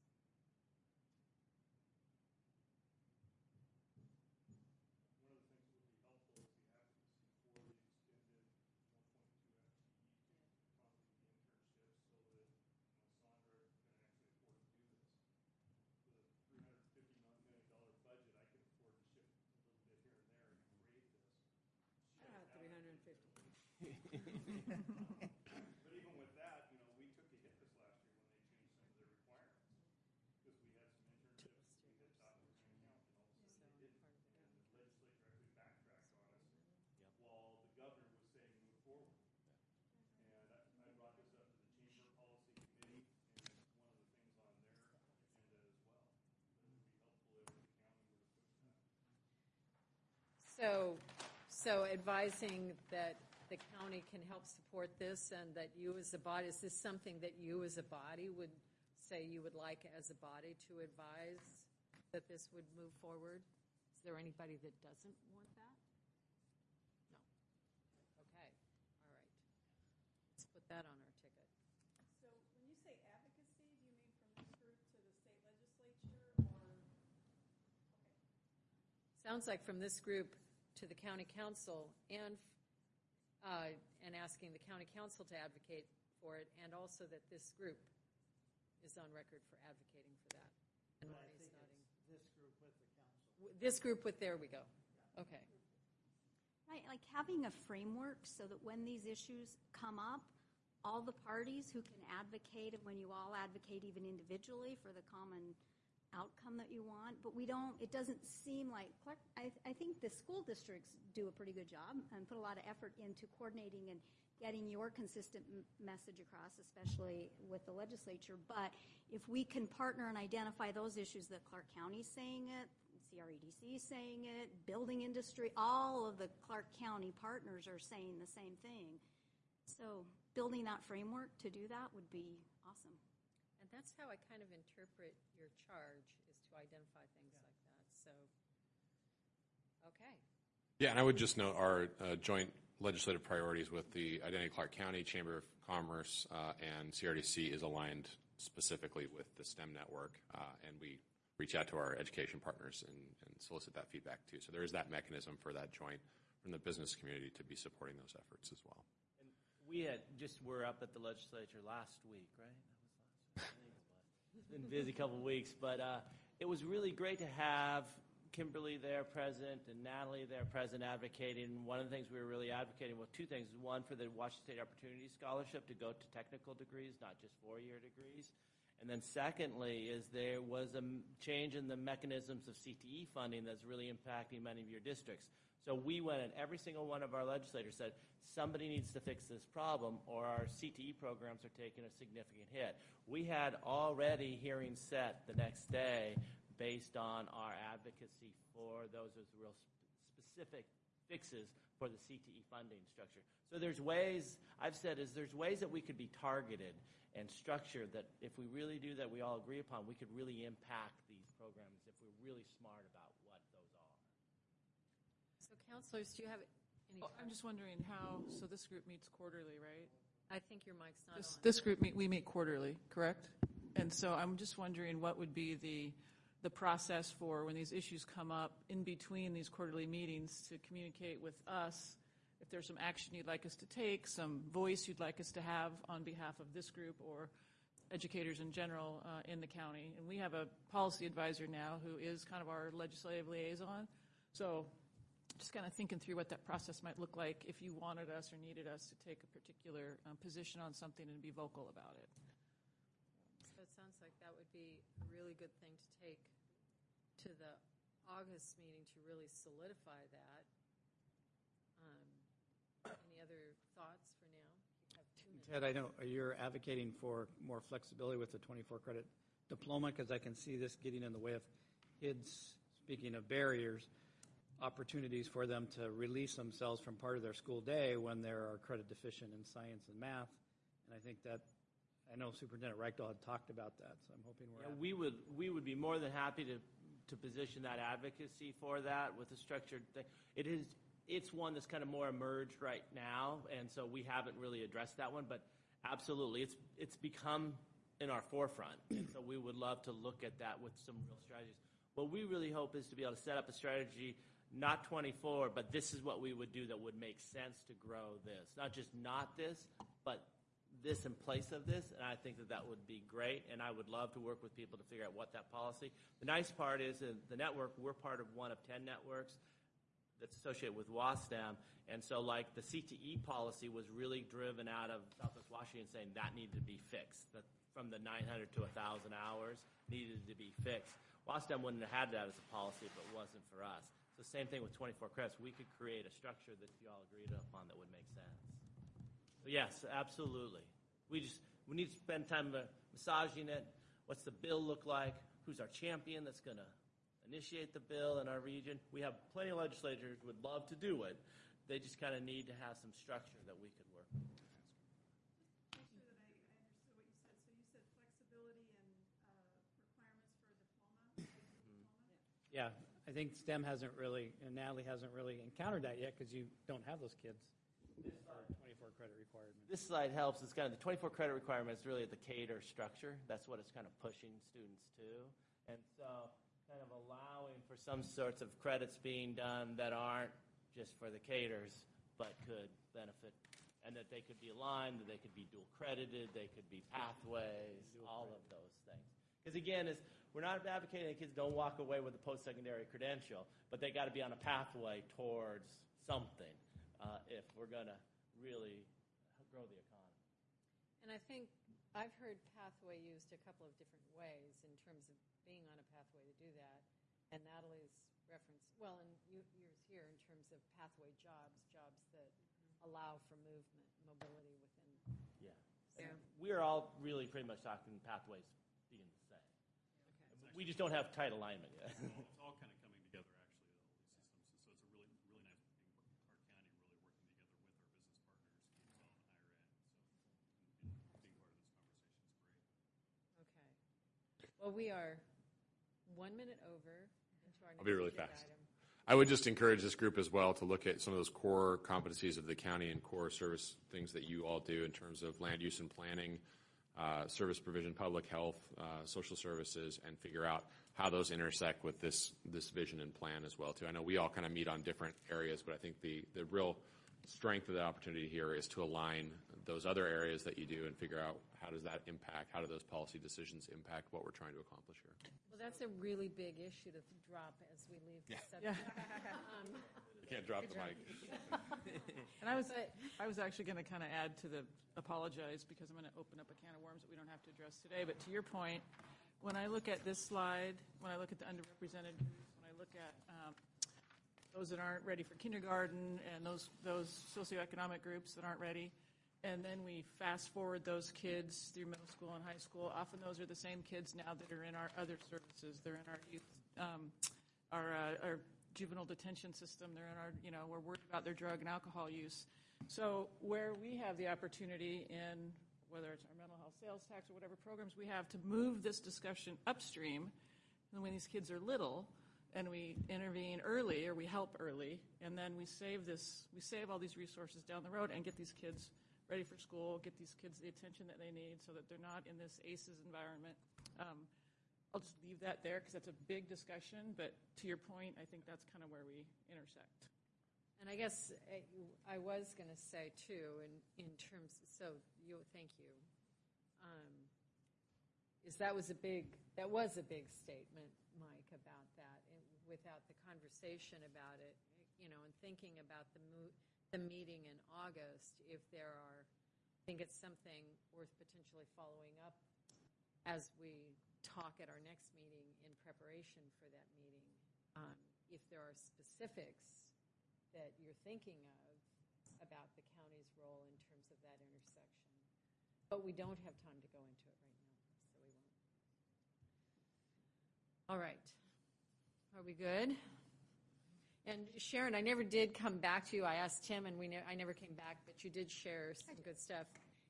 One of the things that would be helpful is the advocacy for the extended 1.2 FTE to fund the internships so that Sandra can actually afford to do this. With a $350 million budget, I can afford to shift a little bit here and there and create this. I have 350. But even with that, we took a hit this last year when they changed some of their requirements because we had some internships we had thought were going to count, and all of a sudden they didn't. And the legislature actually backtracked on us while the governor was saying move forward. And I brought this up to the Chamber Policy Committee, and it's one of the things on their agenda as well. That it would be helpful if the county were to push that. So advising that the county can help support this, and that you as a body, is this something that you as a body would say you would like as a body to advise that this would move forward? Is there anybody that doesn't want that? No. Okay. All right. Let's put that on our ticket. So when you say advocacy, do you mean from this group to the state legislature, or? Okay. Sounds like from this group to the county council, and asking the county council to advocate for it, and also that this group is on record for advocating for that. And But I Marnie's think nodding. it's this group with the council. This group with, there we go. Okay. Right, like having a framework so that when these issues come up, all the parties who can advocate, and when you all advocate even individually for the common outcome that you want, but it doesn't seem like, Clark, I think the school districts do a pretty good job and put a lot of effort into coordinating and getting your consistent message across, especially with the legislature. But if we can partner and identify those issues that Clark County's saying it, CREDC is saying it, building industry, all of the Clark County partners are saying the same thing. So building that framework to do that would be awesome. And that's how I kind of interpret your charge, is to identify things like that. So, okay. Yeah, and I would just note our joint legislative priorities with the Identity Clark County Chamber of Commerce and CRDC is aligned specifically with the STEM network, and we reach out to our education partners and solicit that feedback too. So there is that mechanism for that joint from the business community to be supporting those efforts as well. And we were up at the legislature last week, right? That was last week. It's been a busy couple of weeks, but it was really great to have Kimberly there present and Natalie there present advocating. One of the things we were really advocating, well, two things. One, for the Washington State Opportunity Scholarship to go to technical degrees, not just four-year degrees. And then secondly is there was a change in the mechanisms of CTE funding that's really impacting many of your districts. So we went and every single one of our legislators said, somebody needs to fix this problem or our CTE programs are taking a significant hit. We had already hearings set the next day based on our advocacy for those as real specific fixes for the CTE funding structure. So there's ways, I've said, there's ways that we could be targeted and structured that if we really do that we all agree upon, we could really impact these programs if we're really smart about what those are. So counselors, do you have any I'm just wondering how, so this group meets quarterly, right? I think your mic's not on. This group, we meet quarterly, correct? And so I'm just wondering what would be the process for when these issues come up in between these quarterly meetings to communicate with us if there's some action you'd like us to take, some voice you'd like us to have on behalf of this group or educators in general in the county. And we have a policy advisor now who is kind of our legislative liaison. So just kind of thinking through what that process might look like if you wanted us or needed us to take a particular position on something and be vocal about it. So it sounds like that would be a really good thing to take to the August meeting to really solidify that. Any other thoughts for now? You have 2 minutes. Ted, I know you're advocating for more flexibility with the 24-credit diploma because I can see this getting in the way of kids, speaking of barriers, opportunities for them to release themselves from part of their school day when they're credit deficient in science and math. And I think that, I know Superintendent Reichdahl had talked about that, so I'm hoping we would be more than happy to position that advocacy for that with a structured thing. It's one that's kind of more emerged right now, and so we haven't really addressed that one, but absolutely, it's become in our forefront, and so we would love to look at that with some real strategies. What we really hope is to be able to set up a strategy, not 24, but this is what we would do that would make sense to grow this. Not just not this, but this in place of this, and I think that would be great, and I would love to work with people to figure out what that policy. The nice part is the network, we're part of one of 10 networks that's associated with WASDAM, and so like the CTE policy was really driven out of Southwest Washington saying that needed to be fixed, that from the 900 to 1,000 hours needed to be fixed. WASDAM wouldn't have had that as a policy if it wasn't for us. So same thing with 24 credits. We could create a structure that you all agreed upon that would make sense. So yes, absolutely. We need to spend time massaging it. What's the bill look like? Who's our champion that's going to initiate the bill in our region? We have plenty of legislators who would love to do it. They just kind of need to have some structure that we could work with. Make sure that I understood what you said. So you said flexibility and requirements for a diploma? Yeah, I think STEM hasn't really, and Natalie hasn't really encountered that yet because you don't have those kids. This 24 credit requirement. This slide helps. It's kind of the 24 credit requirement is really the cater structure. That's what it's kind of pushing students to. And so kind of allowing for some sorts of credits being done that aren't just for the caters, but could benefit, and that they could be aligned, that they could be dual credited, they could be pathways, all of those things. Because again, we're not advocating that kids don't walk away with a post-secondary credential, but they got to be on a pathway towards something if we're going to really grow the economy. And I think I've heard pathway used a couple of different ways in terms of being on a pathway to do that. And Natalie's reference, well, and yours here in terms of pathway jobs that allow for movement, mobility within. Yeah. We're all really pretty much talking pathways being the same. Okay. We just don't have tight alignment yet. It's all kind of coming Well, we are 1 minute over into our next I'll be really agenda fast. item. I would just encourage this group as well to look at some of those core competencies of the county and core service things that you all do in terms of land use and planning, service provision, public health, social services, and figure out how those intersect with this vision and plan as well too. I know we all kind of meet on different areas, but I think the real strength of the opportunity here is to align those other areas that you do and figure out how does that impact, how do those policy decisions impact what we're trying to accomplish here. Well, that's a really big issue to drop as we leave the Yeah. subject. You can't drop the mic. And I was actually going to kind of add to the apologize because I'm going to open up a can of worms that we don't have to address today. But to your point, when I look at this slide, when I look at the underrepresented groups, when I look at those that aren't ready for kindergarten and those socioeconomic groups that aren't ready, and then we fast forward those kids through middle school and high school, often those are the same kids now that are in our other services. They're in our youth, our juvenile detention system. They're in our, we're worried about their drug and alcohol use. So where we have the opportunity in, whether it's our mental health sales tax or whatever programs we have, to move this discussion upstream, and when these kids are little, and we intervene early or we help early, and then we save all these resources down the road and get these kids ready for school, get these kids the attention that they need so that they're not in this ACEs environment. I'll just leave that there because that's a big discussion, but to your point, I think that's kind of where we intersect. And I guess I was going to say too, in terms, thank you, that was a big statement, Mike, about that. Without the conversation about it, and thinking about the meeting in August, I think it's something worth potentially following up as we talk at our next meeting in preparation for that meeting. If there are specifics that you're thinking of about the county's role in terms of that intersection. But we don't have time to go into it right now, so we won't. All right. Are we good? And Sharon, I never did come back to you. I asked Tim, and I never came back, but you did share some good stuff.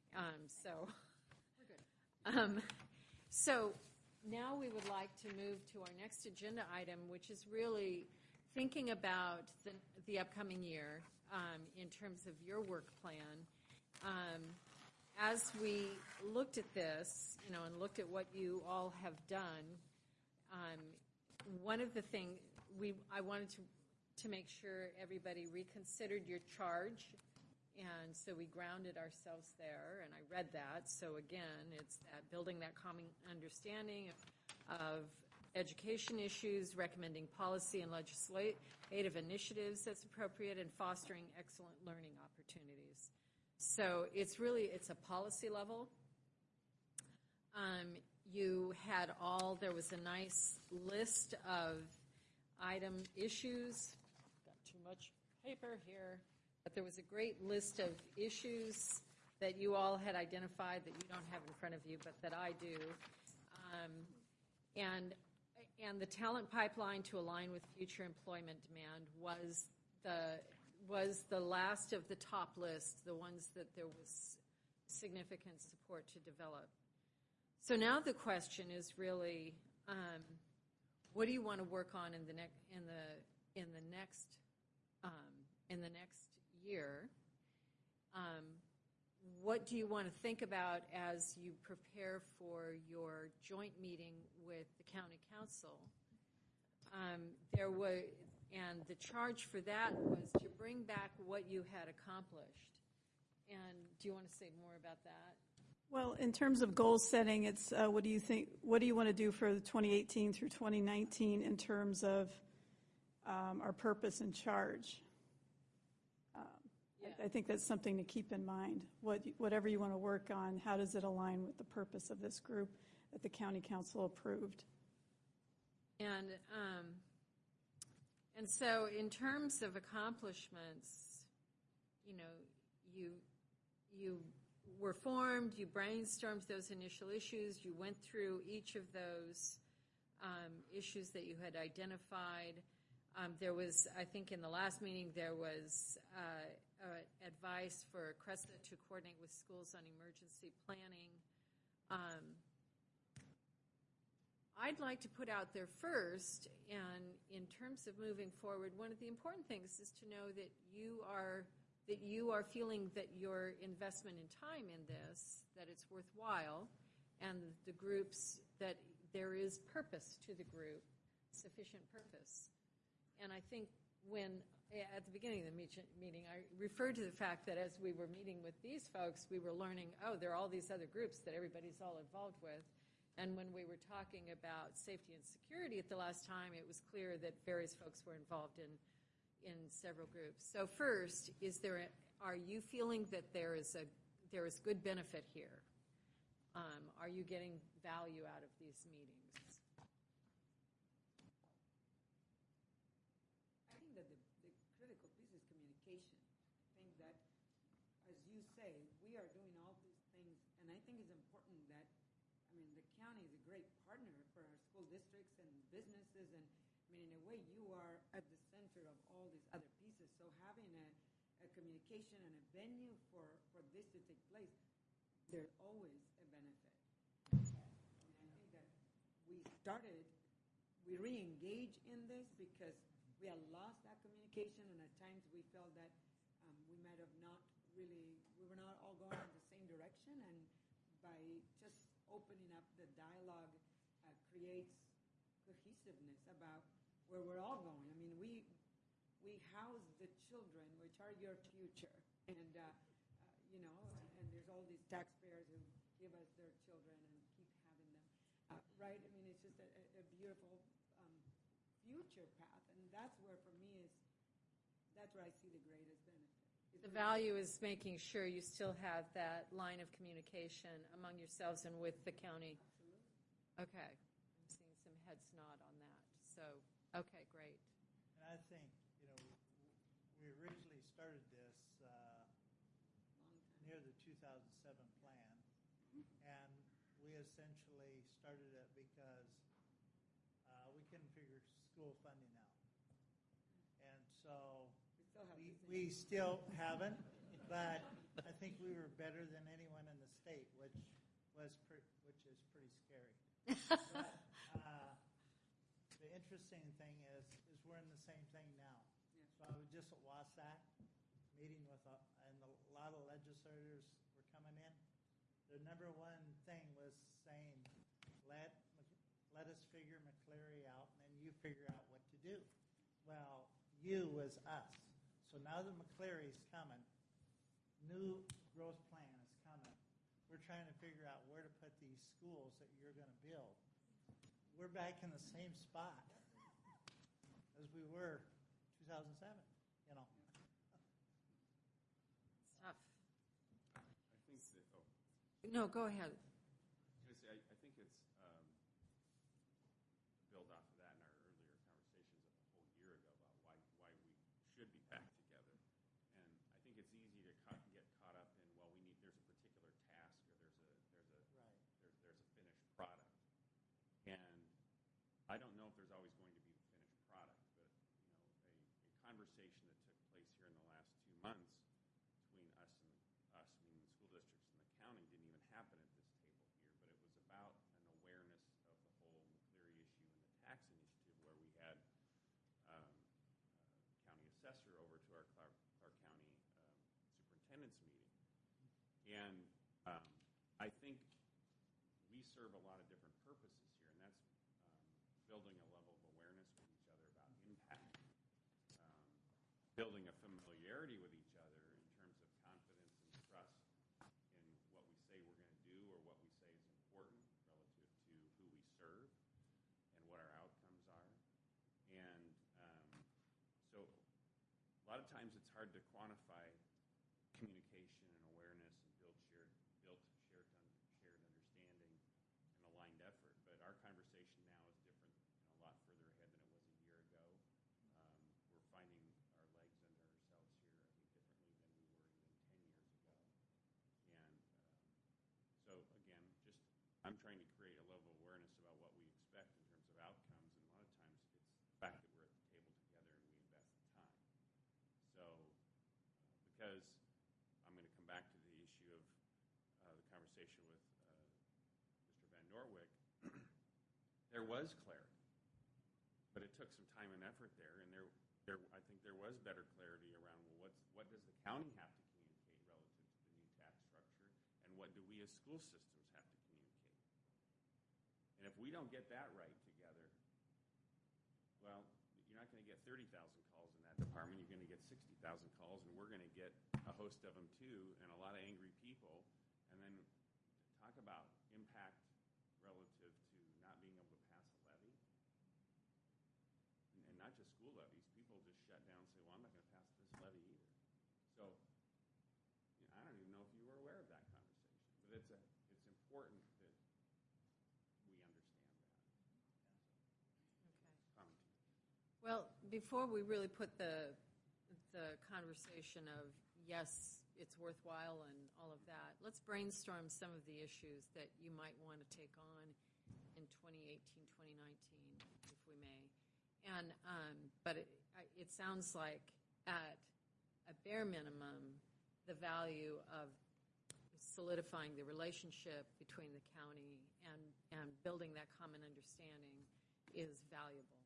We're good. So now we would like to move to our next agenda item, which is really thinking about the upcoming year in terms of your work plan. As we looked at this, and looked at what you all have done, one of the things I wanted to make sure everybody reconsidered your charge, and so we grounded ourselves there, and I read that. So again, it's that building that common understanding of education issues, recommending policy and legislative initiatives that's appropriate, and fostering excellent learning opportunities. So it's a policy level. There was a nice list of issues. Got too much paper here, but there was a great list of issues that you all had identified that you don't have in front of you, but that I do. And the talent pipeline to align with future employment demand was the last of the top list, the ones that there was significant support to develop. So now the question is really, what do you want to work on in the next year? What do you want to think about as you prepare for your joint meeting with the county council? And the charge for that was to bring back what you had accomplished. And do you want to say more about that? Well, in terms of goal setting, it's what do you think? What do you want to do for 2018 through 2019 in terms of our purpose and charge? I think that's something to keep in mind. Whatever you want to work on, how does it align with the purpose of this group that the county council approved? And so, in terms of accomplishments, you were formed, you brainstormed those initial issues, you went through each of those issues that you had identified. There was, I think in the last meeting, there was advice for CRESA to coordinate with schools on emergency planning. I'd like to put out there first, and in terms of moving forward, one of the important things is to know that you are feeling that your investment in time in this, that it's worthwhile, and the groups, that there is purpose to the group, sufficient purpose. And I think when, at the beginning of the meeting, I referred to the fact that as we were meeting with these folks, we were learning, oh, there are all these other groups that everybody's all involved with. And when we were talking about safety and security at the last time, it was clear that various folks were involved in several groups. So first, are you feeling that there is good benefit here? Are you getting value out of these meetings? I think that the critical piece is communication. I think that, as you say, we are doing all these things, and I think it's important that, the county is a great partner for our school districts and businesses, and in a way, you are at the center of all these other pieces. So having a communication and a venue for this to take place, there's always a benefit. And I think that we re-engage in this because we had lost that communication, and at times we felt that we might have not really, we were not all going in the same direction, and by just opening up the dialogue creates cohesiveness about where we're all going. We house the children, which are your future, and and there's all these taxpayers who give us their children and keep having them, right? It's just a beautiful future path, and that's where, for me, that's where I see the greatest benefit. The value is making sure you still have that line of communication among yourselves and with the county. Absolutely. Okay. I'm seeing some heads nod on that. So, okay, great. And I think, we originally started this near the 2007 plan, and we essentially started it because we couldn't figure school funding out. And so we still haven't, but I think we were better than anyone in the state, which is pretty scary. But, the interesting thing is we're in the same thing now. Yeah. So I was just at Wasatch meeting with, and a lot of legislators were coming in. The number one thing was saying, let us figure McCleary out, and then you figure out what to do. Well, you was us. So now that McCleary's coming, new growth plan is coming. We're trying to figure out where to put these schools that you're going to build. We're back in the same spot as we were 2007, It's tough. I think that, No, go ahead. I think it's build off of that in our earlier conversations a whole year ago about why we should be packed together. And I think it's easy to get caught up in, well, there's a particular task, or there's a finished product. And I don't know if there's always going to be the finished product, but a conversation that took place here in the last 2 months between us, meaning the school districts and the county, didn't even happen at this table here, but it was about an awareness of the whole McCleary issue and the tax initiative, where we had county assessor over to our Clark County superintendent's meeting. And I think we serve a lot of different purposes here, and that's building a level of awareness with each other about impact, building a familiarity with each other in terms of confidence and trust in what we say we're going to do, or what we say is important relative to who we serve and what our outcomes are. And so a lot of times it's hard to quantify communication and awareness and build shared understanding and aligned effort. But our conversation now is different and a lot further ahead than it was a year ago. We're finding our legs under ourselves here, I think, differently than we were even 10 years ago. And so, again, I'm trying to create a level of awareness about what we expect in terms of outcomes, and a lot of times it's the fact that we're at the table together and we invest the time. So, because I'm going to come back to the issue of the conversation with Mr. Van Norwick, there was clarity. But it took some time and effort there, and I think there was better clarity around, well, what does the county have to communicate relative to the new tax structure, and what do we as school systems have to communicate? And if we don't get that right together, well, you're not going to get 30,000 calls in that department. You're going to get 60,000 calls, and we're going to get a host of them too, and a lot of angry people. And then talk about impact relative to not being able to pass a levy. And not just school levies. People just shut down and say, well, I'm not going to pass this levy either. So I don't even know if you were aware of that conversation. But it's important that we understand that. Well, before we really put the conversation of, yes, it's worthwhile and all of that, let's brainstorm some of the issues that you might want to take on in 2018, 2019, if we may. And but it sounds like at a bare minimum, the value of solidifying the relationship between the county and building that common understanding is valuable.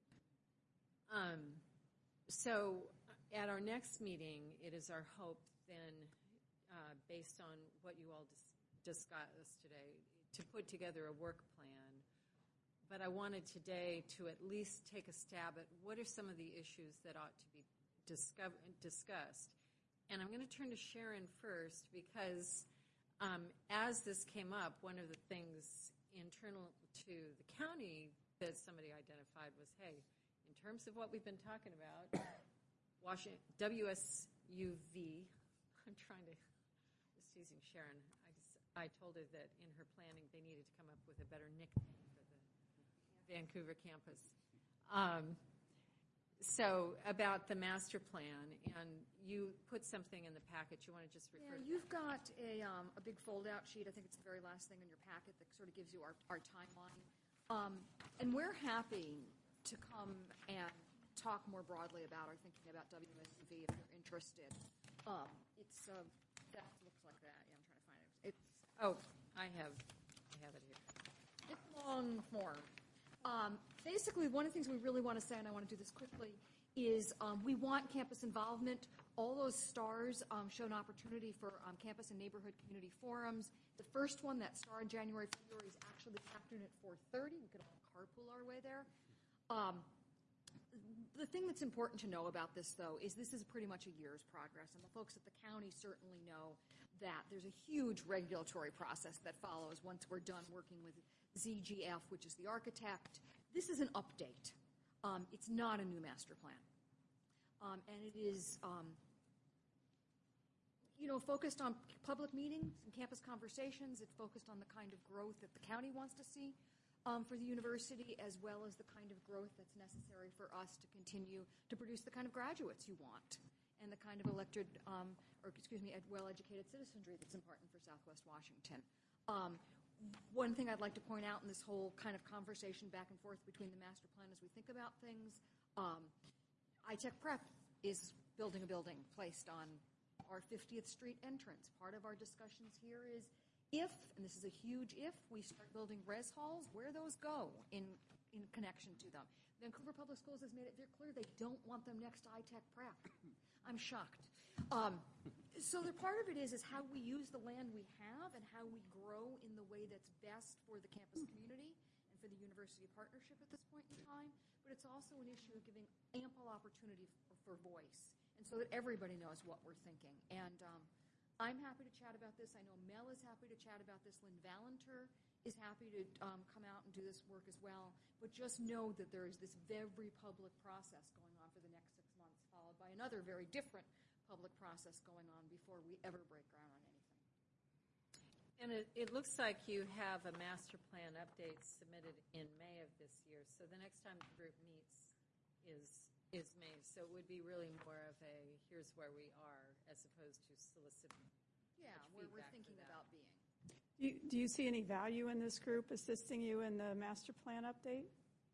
So at our next meeting, it is our hope then, based on what you all discussed today, to put together a work plan. But I wanted today to at least take a stab at what are some of the issues that ought to be discussed. And I'm going to turn to Sharon first because as this came up, one of the things internal to the county that somebody identified was, hey, in terms of what we've been talking about, WSUV, I'm trying to, just using Sharon, I told her that in her planning they needed to come up with a better nickname for the Vancouver campus. So about the master plan, and you put something in the packet. You want to just refer to you've got a big fold-out sheet. I think it's the very last thing in your packet that sort of gives you our timeline. And we're happy to come and talk more broadly about our thinking about WSUV if you're interested. That looks like that. Yeah, I'm trying to find it. I have it here. It's long form. Basically, one of the things we really want to say, and I want to do this quickly, is we want campus involvement. All those stars show an opportunity for campus and neighborhood community forums. The first one, that star in January, February, is actually this afternoon at 4:30. We could all carpool our way there. The thing that's important to know about this, though, is this is pretty much a year's progress, and the folks at the county certainly know that there's a huge regulatory process that follows once we're done working with ZGF, which is the architect. This is an update. It's not a new master plan. And it is, focused on public meetings and campus conversations. It's focused on the kind of growth that the county wants to see for the university, as well as the kind of growth that's necessary for us to continue to produce the kind of graduates you want and the kind of well-educated citizenry that's important for Southwest Washington. One thing I'd like to point out in this whole kind of conversation back and forth between the master plan as we think about things, iTech Prep is building a building placed on our 50th Street entrance. Part of our discussions here is if, and this is a huge if, we start building res halls, where those go in connection to them. Vancouver Public Schools has made it very clear they don't want them next to iTech Prep. I'm shocked. So the part of it is how we use the land we have and how we grow in the way that's best for the campus community and for the university partnership at this point in time. But it's also an issue of giving ample opportunity for voice, and so that everybody knows what we're thinking. And I'm happy to chat about this. I know Mel is happy to chat about this. Lynn Valentir is happy to come out and do this work as well. But just know that there is this very public process going on for the next 6 months, followed by another very different public process going on before we ever break ground on anything. And it looks like you have a master plan update submitted in May of this year. So the next time the group meets is May. So it would be really more of a here's where we are as opposed to soliciting. Yeah, where we're thinking about being. Do you see any value in this group assisting you in the master plan update?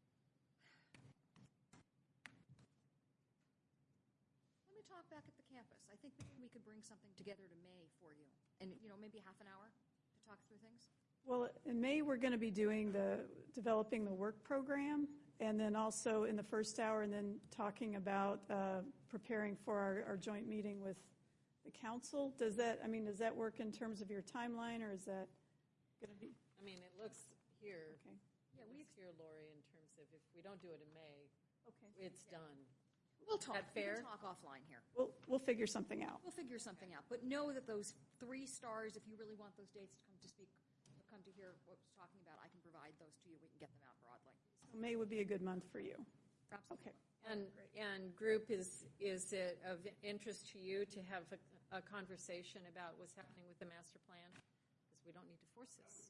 Let me talk back at the campus. I think maybe we could bring something together to May for you, and maybe half an hour to talk through things? Well, in May, we're going to be developing the work program, and then also in the first hour, and then talking about preparing for our joint meeting with the council. Does that work in terms of your timeline, or is that going to be? I mean, it looks here. Okay. Yeah, we here, Lori, in terms of if we don't do it in May, Okay. it's done. We'll talk. That fair? We'll talk offline here. We'll figure something out. We'll figure something out. But know that those 3 stars, if you really want those dates to come to hear what was talking about, I can provide those to you. We can get them out broadly. So May would be a good month for you. Absolutely. Okay. And group, is it of interest to you to have a conversation about what's happening with the master plan? Because we don't need to force this.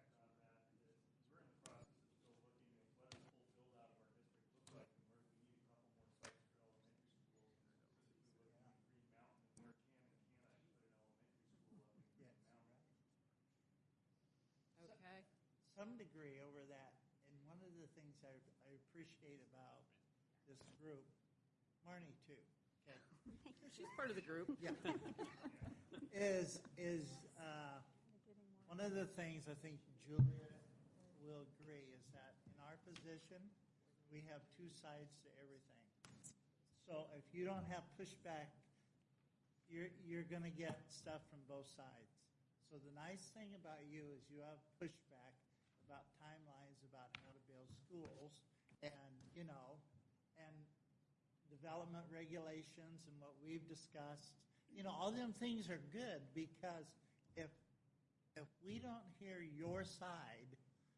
Okay. Some degree over that, and one of the things I appreciate about this group, Marnie too, okay? She's part of the group. Yeah. is one of the things I think Julia will agree is that in our position, we have 2 sides to everything. So if you don't have pushback, you're going to get stuff from both sides. So the nice thing about you is you have pushback about timelines, about how to build schools, and and development regulations and what we've discussed. All them things are good, because if we don't hear your side,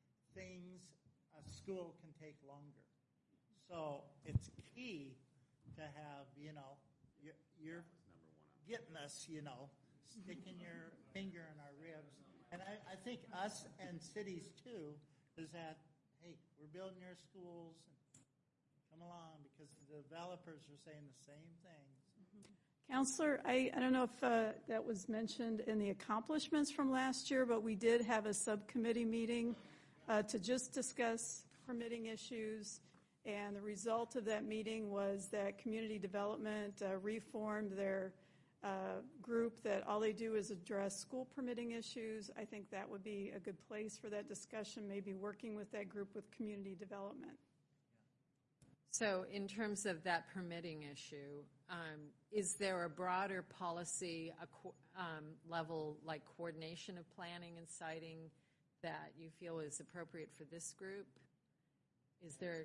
a school can take longer. So it's key to have, you're getting us, sticking your finger in our ribs. And I think us and cities too, is that, hey, we're building your schools, come along, because the developers are saying the same things. Counselor, I don't know if that was mentioned in the accomplishments from last year, but we did have a subcommittee meeting to just discuss permitting issues. And the result of that meeting was that community development reformed their group that all they do is address school permitting issues. I think that would be a good place for that discussion, maybe working with that group with community development. So in terms of that permitting issue, is there a broader policy level, like coordination of planning and siting, that you feel is appropriate for this group? Is there...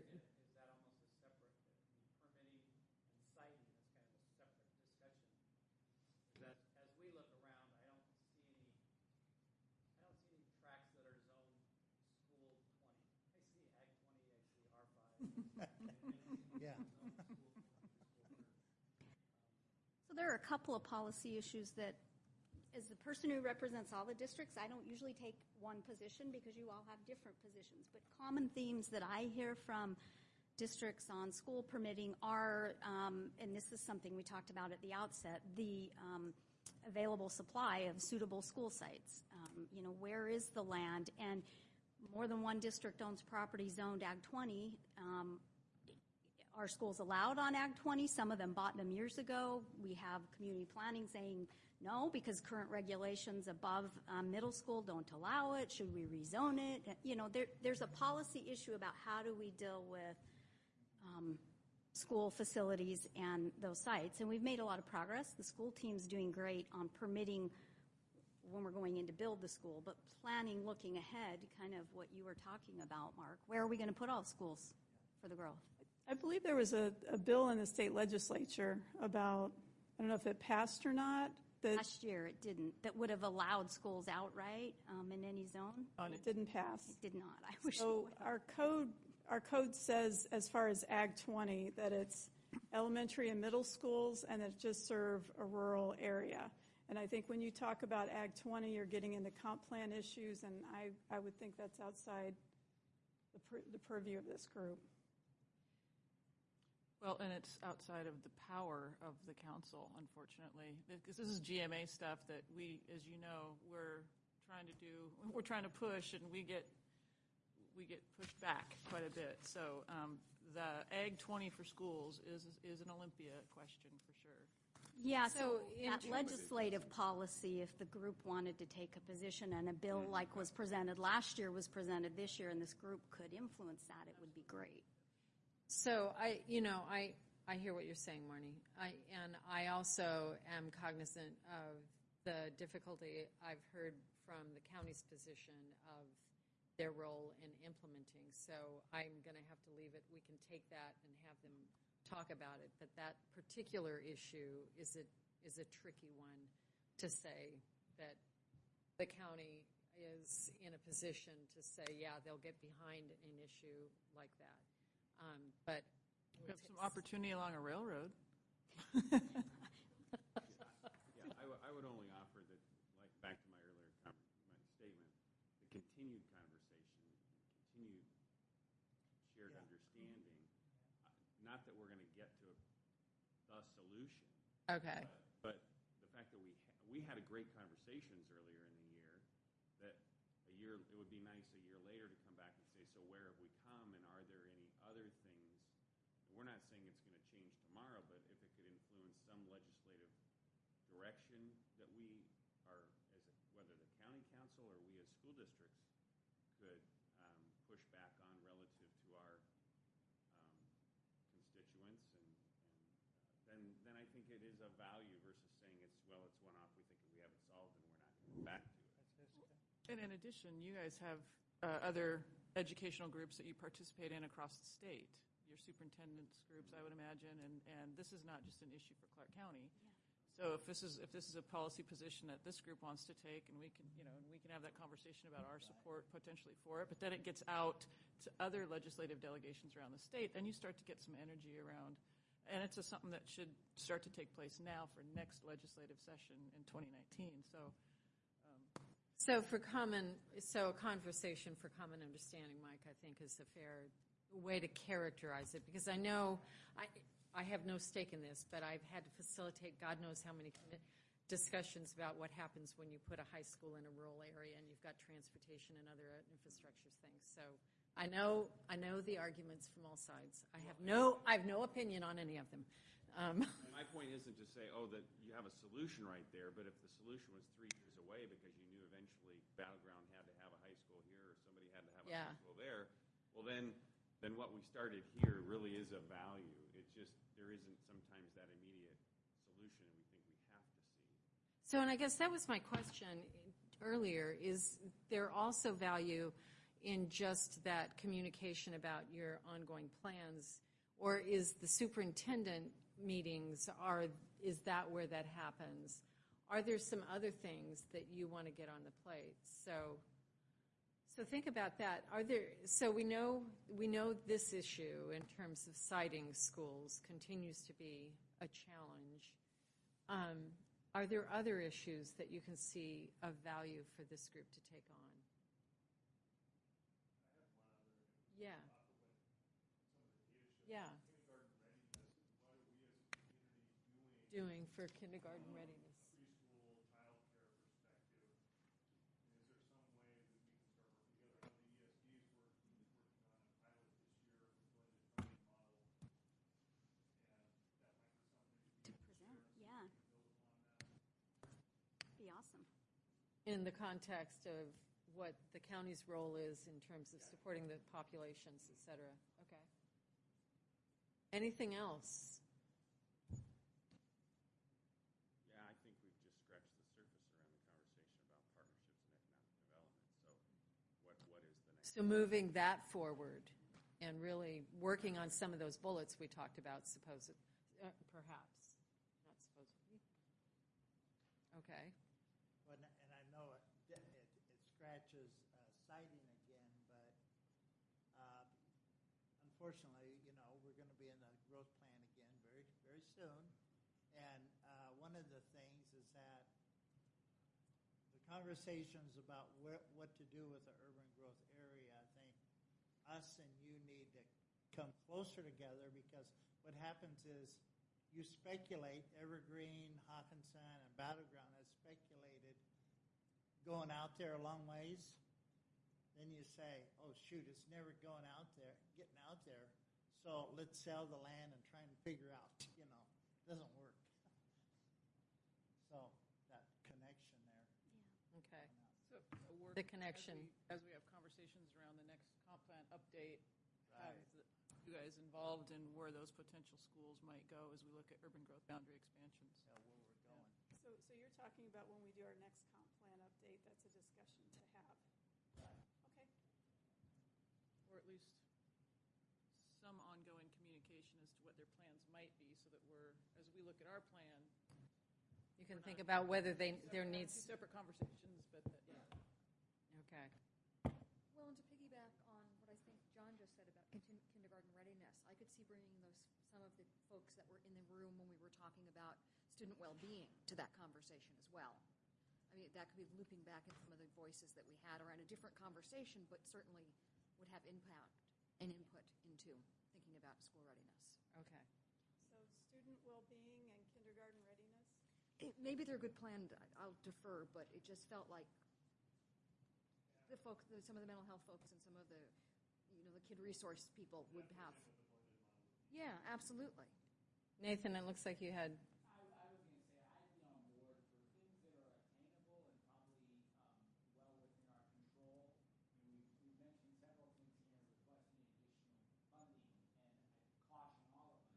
So there are a couple of policy issues that, as the person who represents all the districts, I don't usually take one position because you all have different positions. But common themes that I hear from districts on school permitting are, and this is something we talked about at the outset, the available supply of suitable school sites. Where is the land? And more than one district owns property zoned Ag 20. Are schools allowed on Ag 20? Some of them bought them years ago. We have community planning saying no, because current regulations above middle school don't allow it. Should we rezone it? There's a policy issue about how do we deal with school facilities and those sites. And we've made a lot of progress. The school team's doing great on permitting when we're going in to build the school, but planning, looking ahead, kind of what you were talking about, Mark. Where are we going to put all the schools for the growth? I believe there was a bill in the state legislature about, I don't know if it passed or not. Last year it didn't. That would have allowed schools outright in any zone. It didn't pass. It did not. I wish. So our code says, as far as Ag 20, that it's elementary and middle schools and that just serve a rural area. And I think when you talk about Ag 20, you're getting into comp plan issues, and I would think that's outside the purview of this group. Well, and it's outside of the power of the council, unfortunately, because this is GMA stuff that we, as you know, we're trying to push, and we get pushed back quite a bit. So the Ag 20 for schools is an Olympia question for sure. Yeah, So so in that terms- legislative policy, if the group wanted to take a position and a bill like was presented last year was presented this year and this group could influence that, it would be great. So I hear what you're saying, Marnie. And I also am cognizant of the difficulty I've heard from the county's position of their role in implementing. So I'm going to have to leave it. We can take that and have them talk about it. But that particular issue is a tricky one to say that the county is in a position to say, yeah, they'll get behind an issue like that. But We have some opportunity along a railroad. Yeah, I would only offer that, like back to my earlier my statement, the continued conversation, continued shared understanding. Not that we're going to get to the solution. Okay. But the fact that we had a great conversations earlier in the year. That it would be nice a year later to come back and say, so where have we come, and are there any other things? We're not saying it's going to change tomorrow, but if it could influence some legislative direction that we are, whether the county council or we as school districts could push back on relative to our constituents, and then I think it is of value versus saying it's one-off, we think we have it solved and we're not going to go back to it. And in addition, you guys have other educational groups that you participate in across the state. Your superintendent's groups, I would imagine, and this is not just an issue for Clark County. So if this is a policy position that this group wants to take, and we can have that conversation about our support potentially for it, but then it gets out to other legislative delegations around the state, then you start to get some energy around, and it's something that should start to take place now for next legislative session in 2019. So a conversation for common understanding, Mike, I think is a fair way to characterize it, because I know I have no stake in this, but I've had to facilitate God knows how many discussions about what happens when you put a high school in a rural area and you've got transportation and other infrastructure things. So I know the arguments from all sides. I have no opinion on any of them. My point isn't to say, that you have a solution right there, but if the solution was 3 years away because you knew eventually Battleground had to have a high school here or somebody had to have a high school there, well then what we started here really is of value. It's just there isn't sometimes that immediate solution we think we have to see. So, and I guess that was my question earlier, is there also value in just that communication about your ongoing plans, or is the superintendent meetings, is that where that happens? Are there some other things that you want to get on the plate? So think about that. So we know this issue in terms of citing schools continues to be a challenge. Are there other issues that you can see of value for this group to take on? Yeah. Yeah. Doing for kindergarten readiness. In the context of what the county's role is in terms of supporting the populations, et cetera. Okay. Anything else? Yeah, I think we've just scratched the surface around the conversation about partnerships and economic development. So what is the next? So moving that forward and really working on some of those bullets we talked about, perhaps. Not supposedly. Okay. And I know it scratches citing again, but unfortunately, we're going to be in the growth plan again very, very soon. And one of the things is that the conversations about what to do with the urban growth area, I think us and you need to come closer together, because what happens is you speculate, Evergreen, Hawkinson, and Battleground has speculated going out there a long ways. Then you say, oh, shoot, it's never getting out there. So let's sell the land and try and figure out, doesn't work. Okay. So The connection. As we have conversations around the next comp plan update, have you guys involved in where those potential schools might go as we look at urban growth boundary expansions? Where we're going. So you're talking about when we do our next comp plan update, that's a discussion to have. Okay. Or at least some ongoing communication as to what their plans might be, so that as we look at our plan. You can think about whether there Two needs, separate conversations, but, okay. Well, and to piggyback on what I think John just said about kindergarten readiness, I could see bringing some of the folks that were in the room when we were talking about student well-being to that conversation as well. I mean, that could be looping back in some of the voices that we had around a different conversation, but certainly would have impact and input into thinking about school readiness. Okay. So student well-being and kindergarten readiness? Maybe they're a good plan, I'll defer, but it just felt like the folks, some of the mental health folks and some of the, the kid resource people would have. Yeah, absolutely. Nathan, it looks like you had. I was going to say, I'd be on board for things that are attainable and probably well within our control. We've mentioned several things here requesting additional funding, and I caution all of us,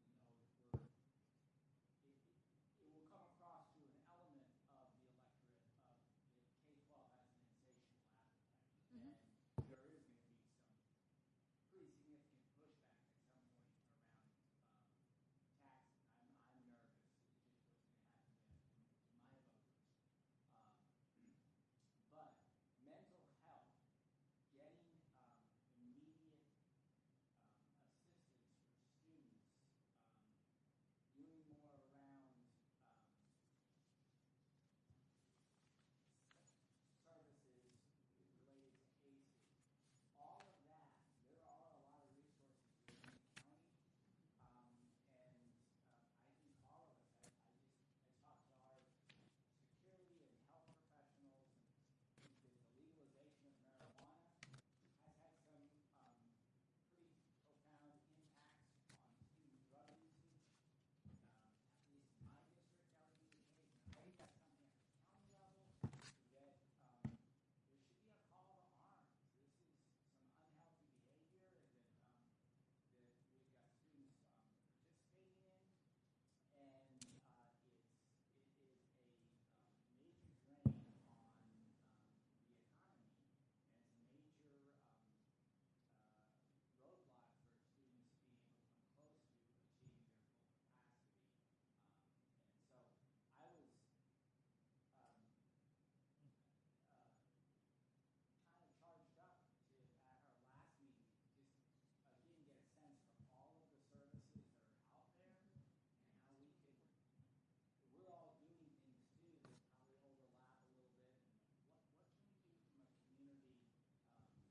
it will come across to an element of the electorate of the K-12 has an insatiable appetite. Mm-hmm. And there is going to be some pretty significant pushback at some point around taxes. I'm nervous. It's just what's going to happen to my voters. But mental health, getting immediate assistance for students, doing more around services related to ACEs, all of that, there are a lot of resources within the county, and I think all of us, I talked to our security and health professionals, and the legalization of marijuana has had some pretty profound impacts on student drug usage. At least in my district, that would be the case. And I think that's something at the county level that there should be a call to arms. This is some unhealthy behavior that we've got students participating in, and it is a major drain on the economy, and it's a major roadblock for students being able to come close to achieving their full capacity. And so I was kind of charged up to, at our last meeting, just again get a sense from all of the services that are out there and how we could, we're all doing things too that probably overlap a little bit. And what can we do from a community, from a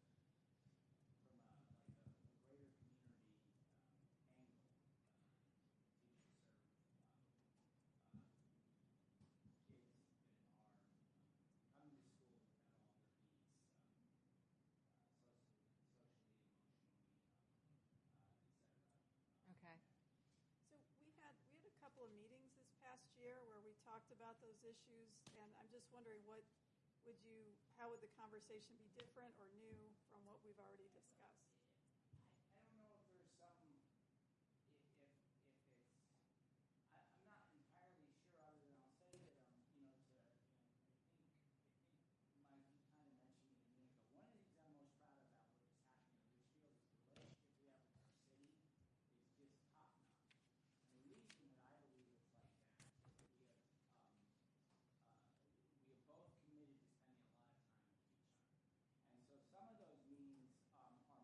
greater community angle to serve kids that are coming to school without all their needs, socially, emotionally, et cetera. Okay. So we had a couple of meetings this past year where we talked about those issues, and I'm just wondering how would the conversation be different or new from what we've already discussed? I don't know if there's some, if it's, I'm not entirely sure, other than I'll say that, I think Mike, you kind of mentioned it a minute ago. One of the things I'm most proud about what is happening in Richfield is the relationship we have with our city is just top notch. And the reason that I believe it's like that is that we have both committed to spending a lot of time with each other. And so some of those meetings are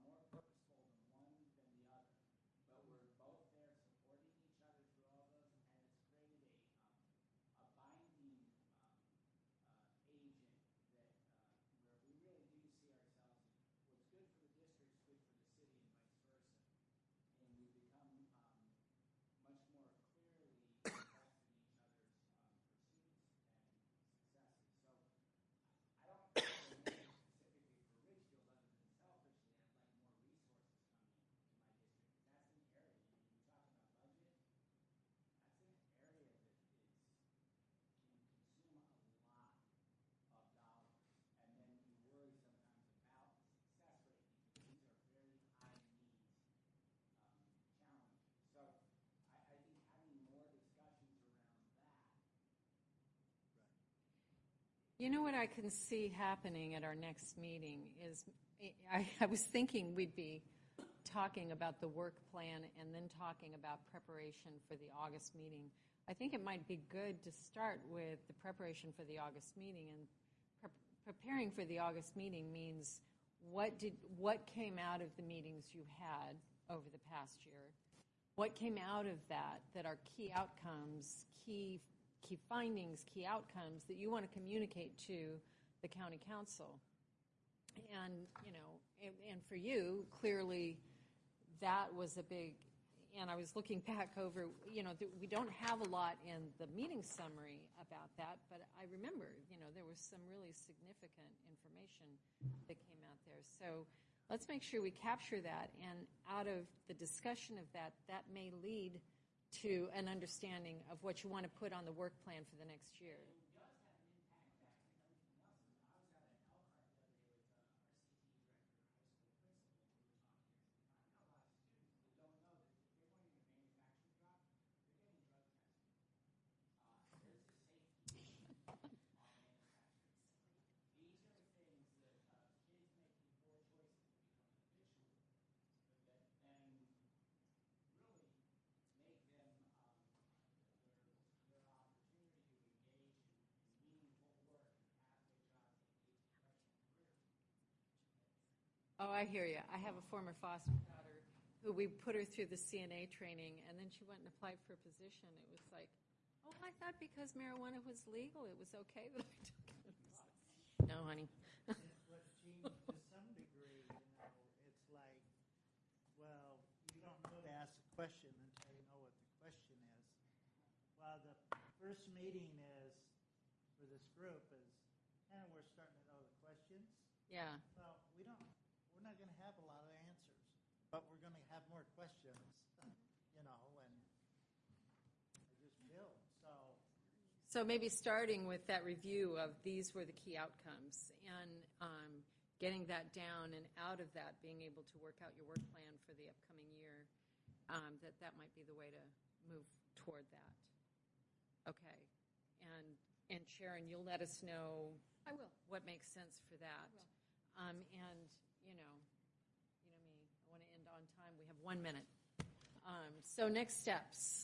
You know what I can see happening at our next meeting is, I was thinking we'd be talking about the work plan and then talking about preparation for the August meeting. I think it might be good to start with the preparation for the August meeting, and preparing for the August meeting means what came out of the meetings you had over the past year? What came out of that are key outcomes, key findings, key outcomes that you want to communicate to the county council? And, you know, and for you, clearly that was a big, and I was looking back over, you know, we don't have a lot in the meeting summary about that, but I remember, you know, there was some really significant information that came out there. So let's make sure we capture that, and out of the discussion of that, that may lead to an understanding of what you want to put on the work plan for the next year. Oh, I hear you. I have a former foster daughter who we put her through the CNA training, and then she went and applied for a position. It was like, oh, I thought because marijuana was legal, it was okay that I took it. No, honey. But Gene, to some degree, you know, it's like, well, you don't know to ask a question until you know what the question is. Well, the first meeting is, for this group, is kind of we're starting to know the questions. Yeah. Well, we're not going to have a lot of answers, but we're going to have more questions, you know, and I just build. So maybe starting with that review of these were the key outcomes, and getting that down, and out of that being able to work out your work plan for the upcoming year, that might be the way to move toward that. Okay. And Sharon, you'll let us know. I will. What makes sense for that. I will. And, you know me, I want to end on time. We have 1 minute. So next steps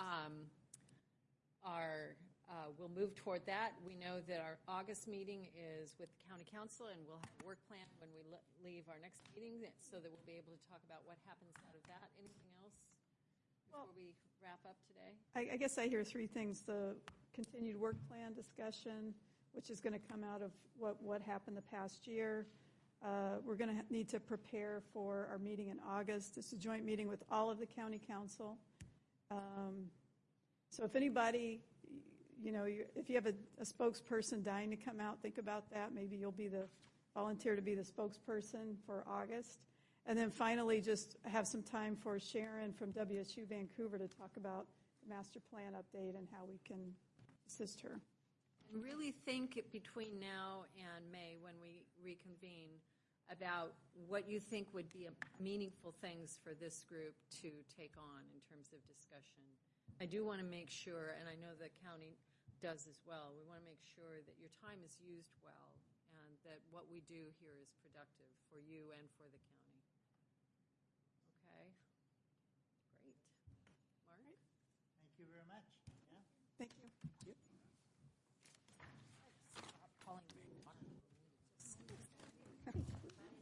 we'll move toward that. We know that our August meeting is with the county council, and we'll have a work plan when we leave our next meeting so that we'll be able to talk about what happens out of that. Anything else before we wrap up today? I guess I hear three things. The continued work plan discussion, which is going to come out of what happened the past year. We're going to need to prepare for our meeting in August. It's a joint meeting with all of the county council. So if anybody, you know, if you have a spokesperson dying to come out, think about that. Maybe you'll be volunteer to be the spokesperson for August. And then finally, just have some time for Sharon from WSU Vancouver to talk about the master plan update and how we can assist her. And really think between now and May, when we reconvene, about what you think would be meaningful things for this group to take on in terms of discussion. I do want to make sure, and I know the county does as well, we want to make sure that your time is used well and that what we do here is productive for you and for the county. Okay? Great. Mark? Thank you very much.